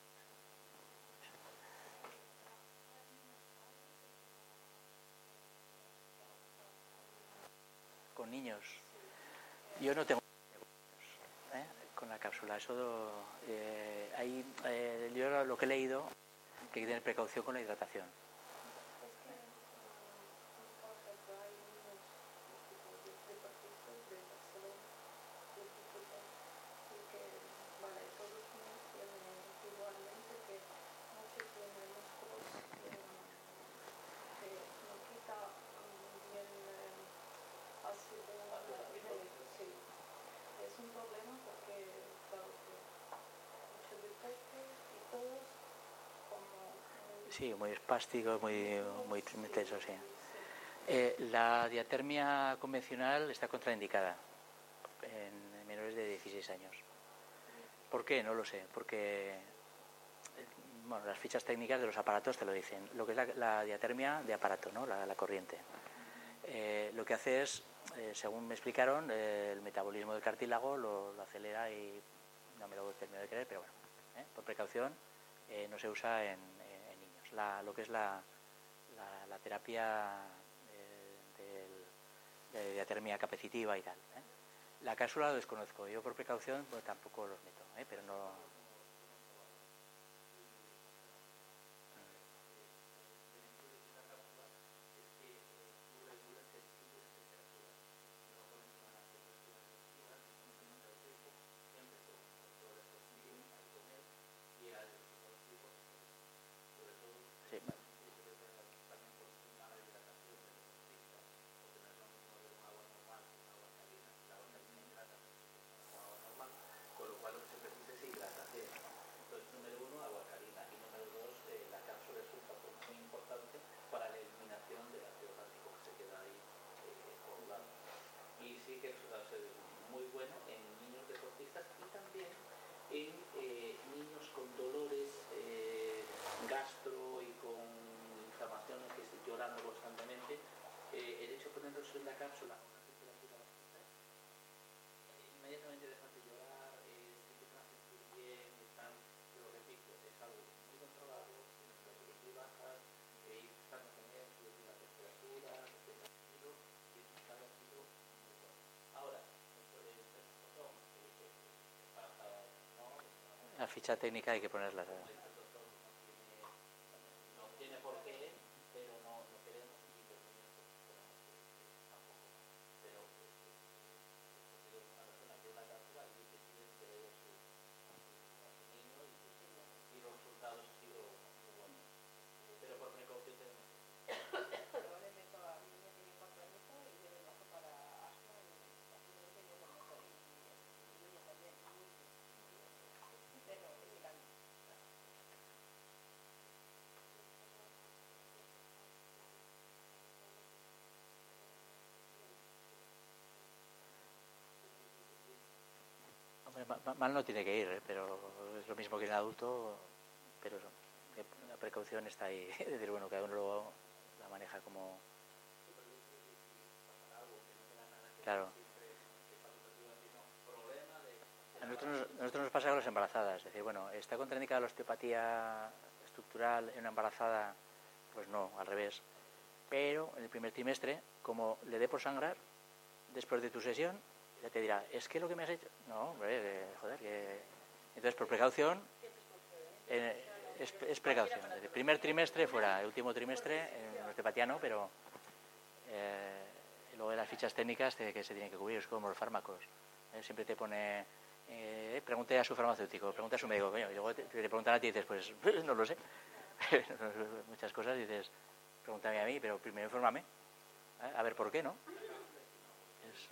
Con niños. Yo no tengo ¿eh? con la cápsula. Eso eh, hay, eh, yo lo que he leído que hay que tener precaución con la hidratación. Sí, muy espástico, muy, muy intenso, sí. Eh, la diatermia convencional está contraindicada en menores de dieciséis años. ¿Por qué? No lo sé, porque bueno, las fichas técnicas de los aparatos te lo dicen. Lo que es la, la diatermia de aparato, ¿no? la, la corriente. Eh, lo que hace es, eh, según me explicaron, eh, el metabolismo del cartílago lo, lo acelera y no me lo termino de creer, pero bueno, ¿eh? por precaución eh, no se usa en, en, en niños. La, lo que es la, la, la terapia eh, del, de diatermia capacitiva y tal. ¿eh? La cápsula lo desconozco, yo por precaución pues, tampoco los meto, ¿eh? pero no... Sí. ficha técnica hay que ponerla. ¿Sabes? No tiene por qué, pero no, no queremos y por eso tampoco. Pero es una persona que una cápsula y que quiere que le dé a su niño y los resultados han sido muy buenos. Pero por precaución tenemos. Yo le meto a mi niña tiene cuatro añitos y yo le meto para asma y posiblemente yo le meto y mi niña también, pero es el año. Hombre, mal no tiene que ir, ¿eh? Pero es lo mismo que en el adulto, pero eso, la precaución está ahí. Es decir, bueno, cada uno lo, la maneja como... Claro. A nosotros, a nosotros nos pasa con las embarazadas. Es decir, bueno, ¿está contraindicada la osteopatía estructural en una embarazada? Pues no, al revés. Pero en el primer trimestre, como le dé por sangrar, después de tu sesión, ya te dirá, ¿es que lo que me has hecho? No, hombre, eh, joder, que... Entonces, por precaución, eh, es, es precaución. El primer trimestre fuera, el último trimestre, en osteopatía no, pero eh, luego de las fichas técnicas que se tienen que cubrir, es como los fármacos. Eh, siempre te pone, eh, pregunte a su farmacéutico, pregunte a su médico, coño, y luego te, te preguntan a ti y dices, pues no lo sé. Muchas cosas dices, pregúntame a mí, pero primero infórmame, ¿eh? A ver por qué, ¿no? Es...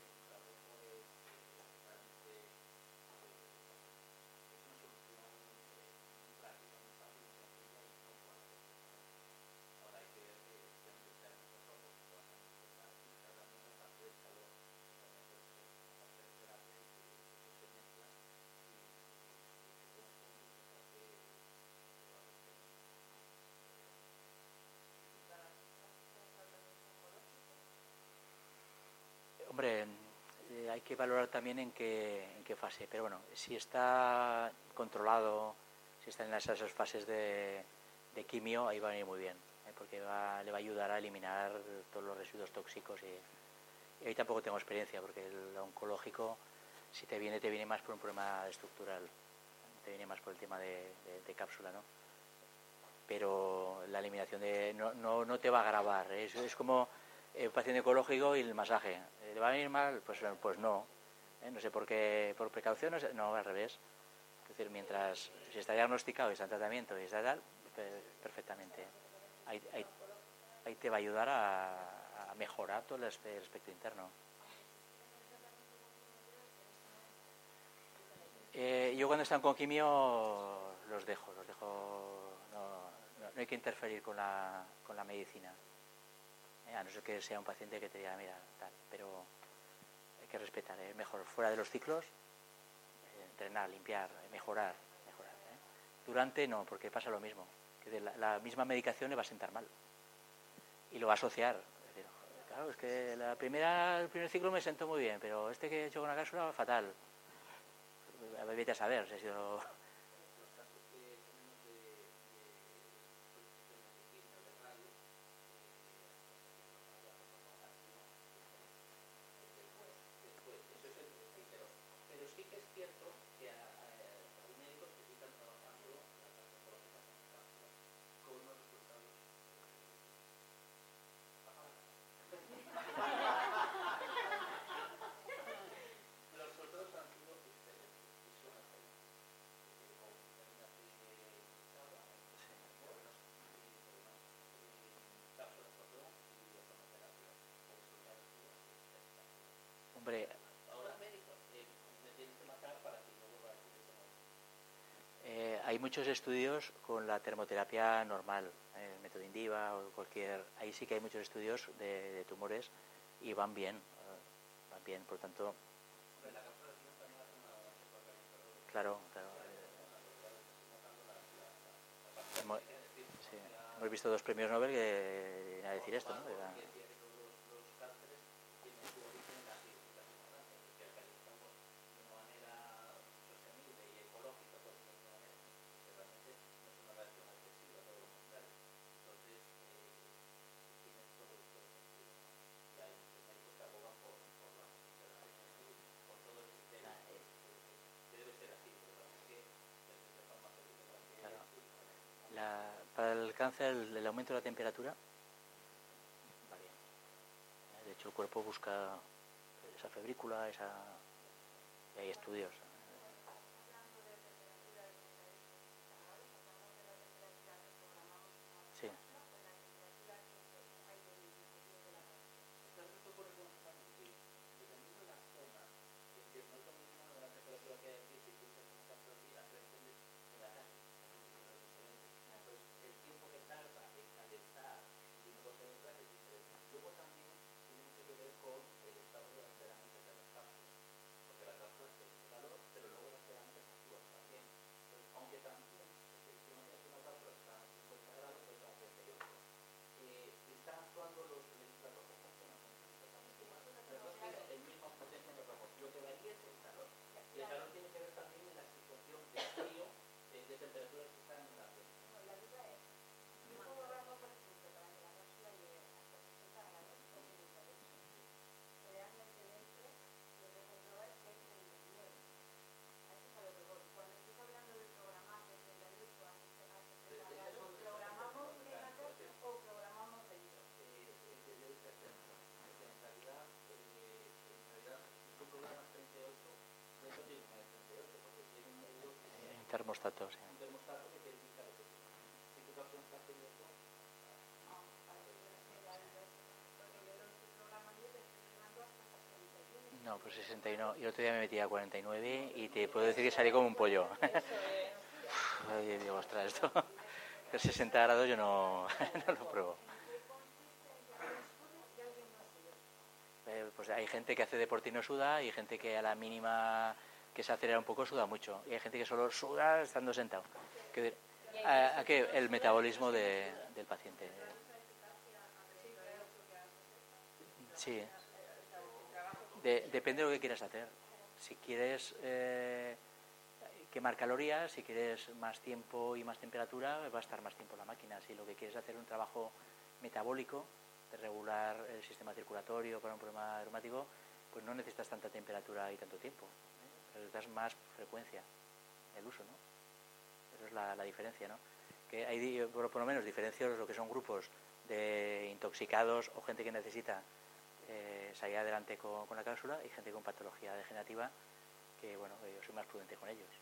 Hombre, eh, hay que valorar también en qué, en qué fase, pero bueno, si está controlado, si está en esas, esas fases de, de quimio, ahí va a venir muy bien, ¿eh? Porque va, le va a ayudar a eliminar todos los residuos tóxicos y, y ahí tampoco tengo experiencia, porque el oncológico, si te viene, te viene más por un problema estructural, te viene más por el tema de, de, de cápsula, ¿no? Pero la eliminación de no, no, no te va a agravar, ¿eh? es, es como el paciente oncológico y el masaje. ¿Le va a venir mal? Pues, pues no. ¿Eh? No sé por qué, por precaución, no, sé, no, al revés. Es decir, mientras si está diagnosticado y está en tratamiento y está tal, perfectamente. Ahí, ahí, ahí te va a ayudar a, a mejorar todo el aspecto interno. Eh, yo cuando están con quimio los dejo, los dejo, no, no, no hay que interferir con la, con la medicina. Eh, a no ser que sea un paciente que te diga, mira, tal, pero hay que respetar, eh, mejor fuera de los ciclos, eh, entrenar, limpiar, mejorar, mejorar. ¿eh? Durante no, porque pasa lo mismo, que la, la misma medicación le va a sentar mal y lo va a asociar. Es decir, claro, es que la primera, el primer ciclo me sentó muy bien, pero este que he hecho con la cápsula, fatal. A ver, vete a saber si ha sido... Sí que es cierto que a, a, hay médicos que sí están trabajando las oncológicas en cápsulas con unos resultados. Los resultados han sido excelentes y son excelentes. Con vitamina C limitada, buenos cápsulas por y hormonoterapia con resultados espectaculares. Hombre, Ahora, médicos, eh, me tienes que matar para que no vuelva a decir eso. Eh, hay muchos estudios con la termoterapia normal, eh, el método Indiva o cualquier... Ahí sí que hay muchos estudios de, de tumores y van bien, eh, van bien, por tanto... Claro, claro. Eh, hemos, sí, hemos visto dos premios Nobel que vienen a decir esto, ¿no? De la, alcanza el, el aumento de la temperatura, va bien. De hecho, el cuerpo busca esa febrícula, esa, y hay estudios. Sí. Termostato, sí. No, pues sesenta y uno. Y el otro día me metí a cuarenta y nueve y te puedo decir que salí como un pollo. Ay, digo, ostras, esto. El sesenta grados yo no, no lo pruebo. Eh, pues hay gente que hace deporte y no suda, y hay gente que a la mínima que se acelera un poco suda mucho, y hay gente que solo suda estando sentado. Que, a, a que el metabolismo de, del paciente. Sí. De, depende de lo que quieras hacer. Si quieres eh, quemar calorías, si quieres más tiempo y más temperatura, va a estar más tiempo en la máquina. Si lo que quieres es hacer un trabajo metabólico, de regular el sistema circulatorio para un problema reumático, pues no necesitas tanta temperatura y tanto tiempo. ¿eh? Necesitas más frecuencia el uso, ¿no? Esa es la, la diferencia, ¿no? Que hay, por, por lo menos, diferencias lo que son grupos de intoxicados o gente que necesita eh, salir adelante con, con la cápsula, y gente con patología degenerativa que, bueno, yo soy más prudente con ellos.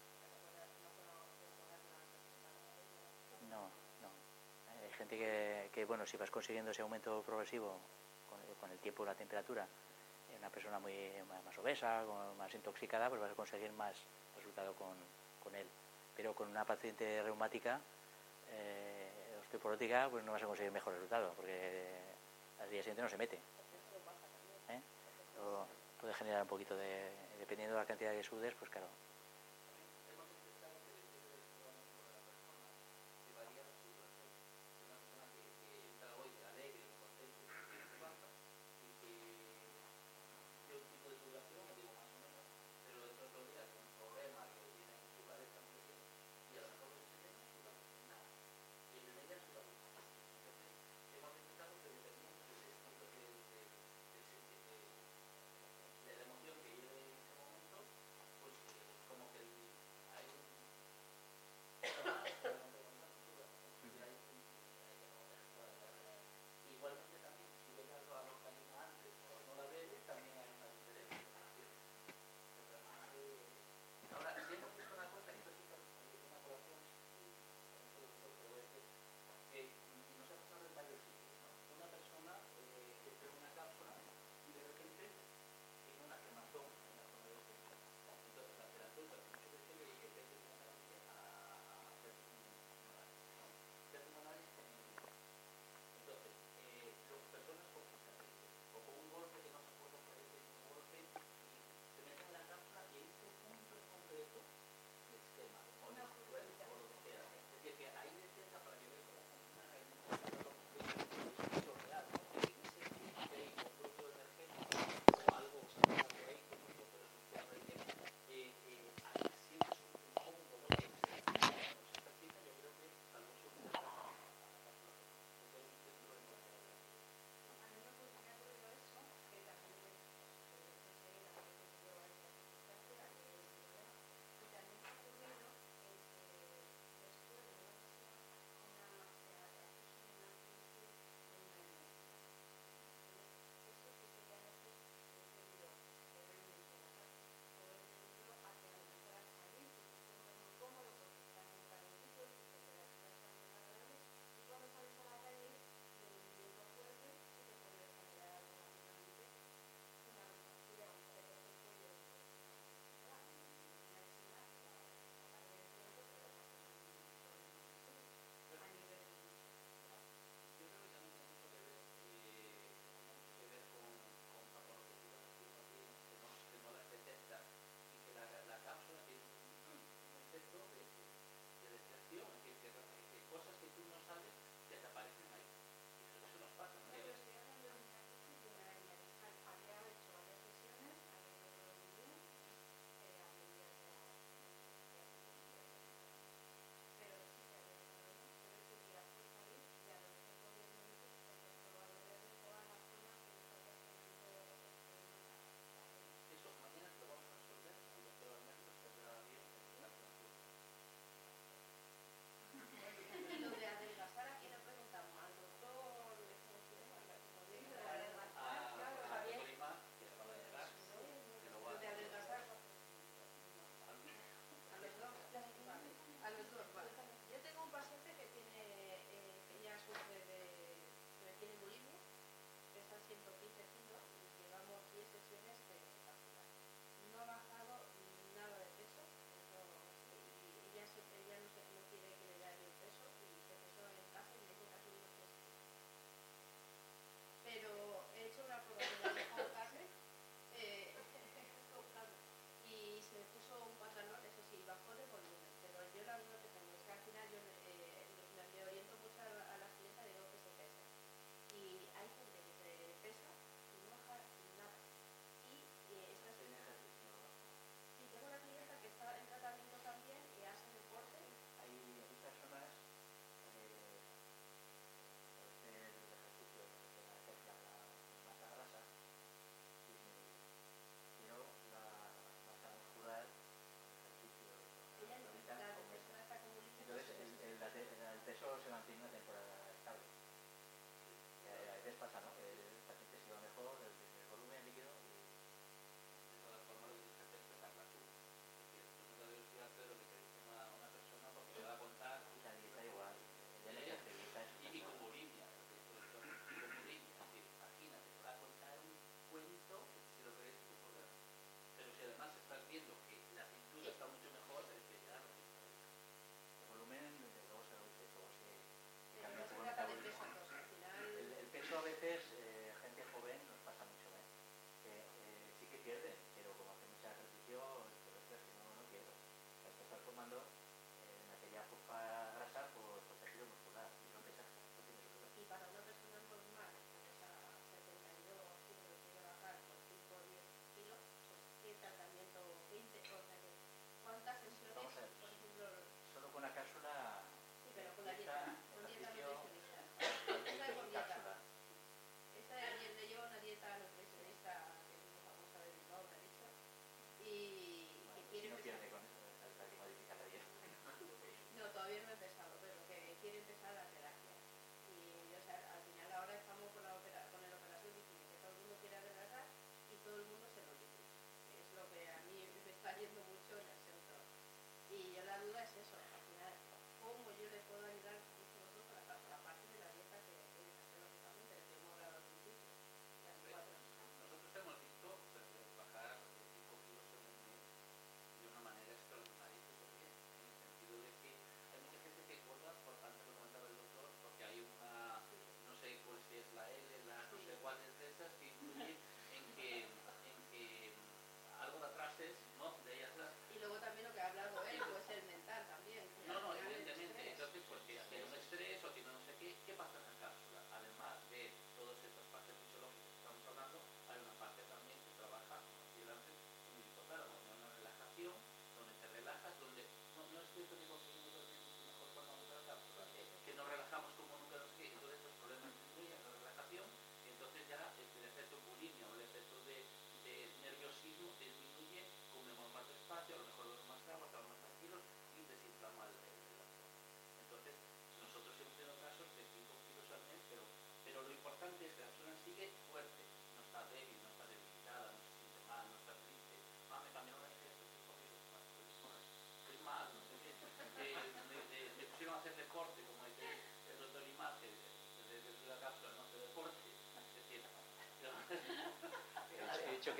No, no. Hay gente que, que, bueno, si vas consiguiendo ese aumento progresivo con, con el tiempo y la temperatura, en una persona muy más obesa, más intoxicada, pues vas a conseguir más resultado con, con él. Pero con una paciente reumática, eh, osteoporótica, pues no vas a conseguir mejor resultado, porque al día siguiente no se mete. ¿Eh? O puede generar un poquito de, dependiendo de la cantidad que sudes, pues claro.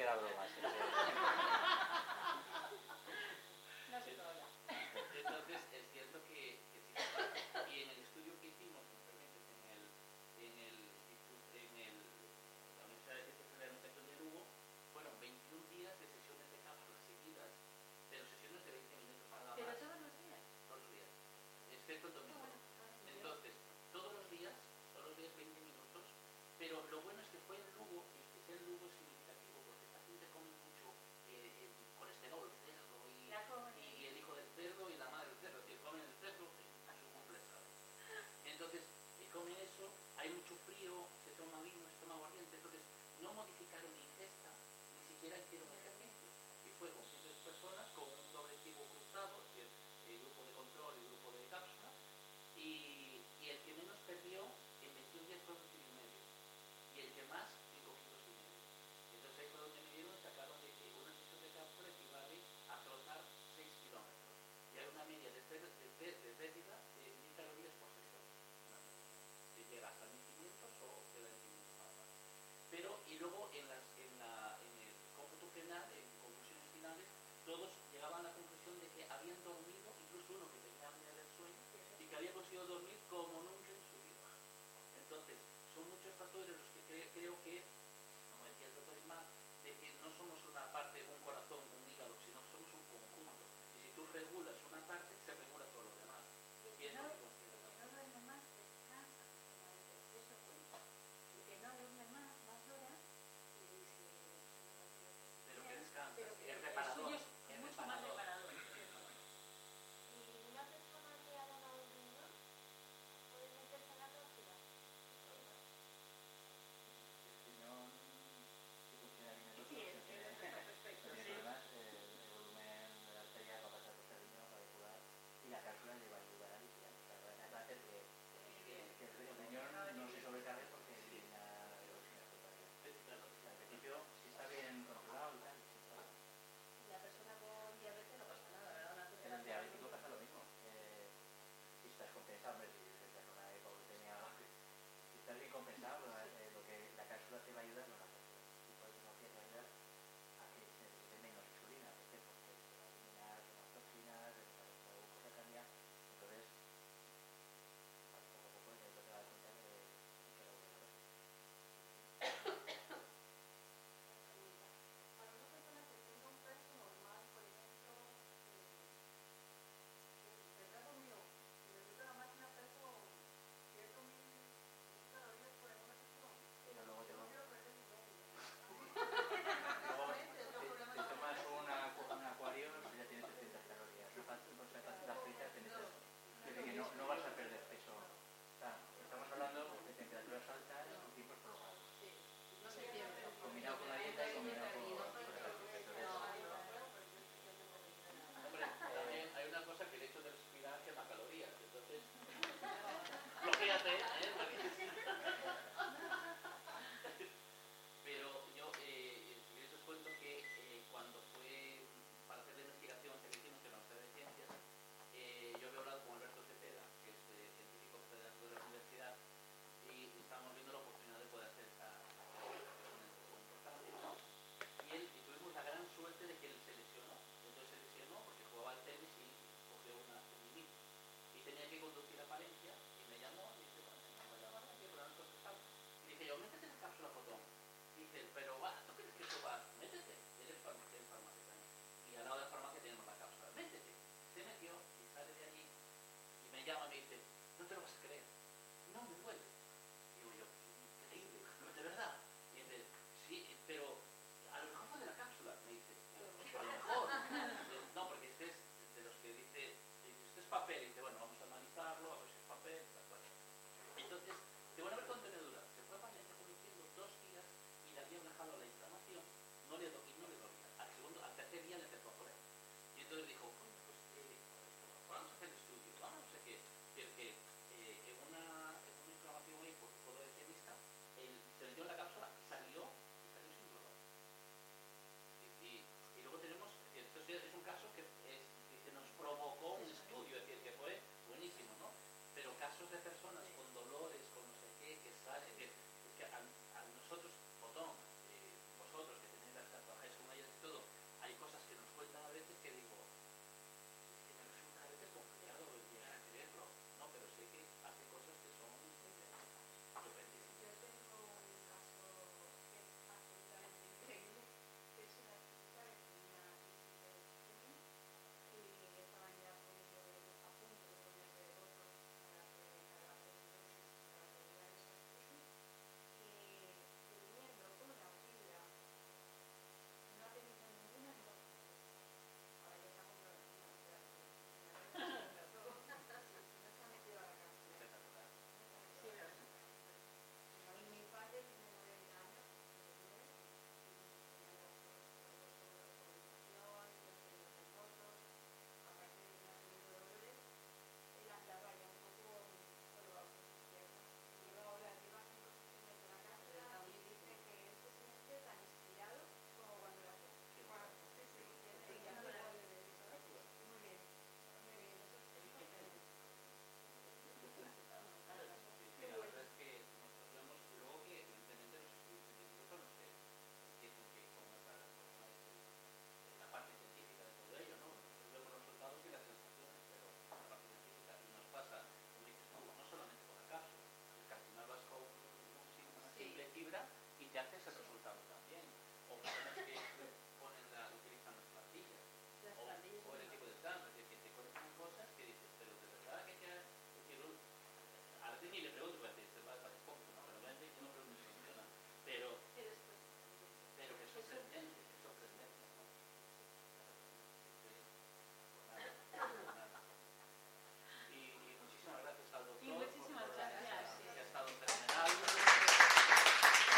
era broma. Sí, sí. No se trola. Entonces, es cierto que, que sí se trata. Y en el estudio que hicimos, si me permites, en el, en el, instituto- en el, la Universidad de Ciencias de la Alimentación de Lugo, fueron veintiún días de sesiones de cápsulas seguidas, pero sesiones de veinte minutos nada Pero más, todos los días. todos los días, excepto el Ah, domingo. bueno, ah, muy bien. Entonces, todos los días, todos los días veinte minutos, pero lo bueno es que fue en Lugo, y que sea en Lugo es significativo, porque esta gente come mucho eh, el colesterol, cerdo y, La comen. y el hijo del cerdo y la madre del cerdo, que comen el cerdo en su completa. Entonces, eh, comen eso, hay mucho frío, se toma vino, se toma aguardiente, entonces no modificaron la ingesta, ni siquiera hicieron ejercicio. Y fue con cientos de personas con un doble tipo cruzado, es decir, el grupo de control y el grupo de cápsula, y, y el que menos perdió en veintiún días fue un kilo y medio, y el que más cinco kilos y medio. Entonces ahí fue donde me dieron, sacaron de que una sesión de cápsula equivale a trotar seis kilómetros. Y hay una media de, pérdida de, de pérdida de mil calorías por sesión. Una media. Si llega hasta mil quinientos o queda en quinientos nada más. Pero, y luego en, las, en, la, en el cómputo final, en conclusiones finales, todos llegaban a la conclusión de que habían dormido, incluso uno que tenía apnea del sueño, y que había conseguido dormir como nunca en su vida. Entonces, son muchos factores los que cre creo que, como decía el doctor Ismael, de que no somos una parte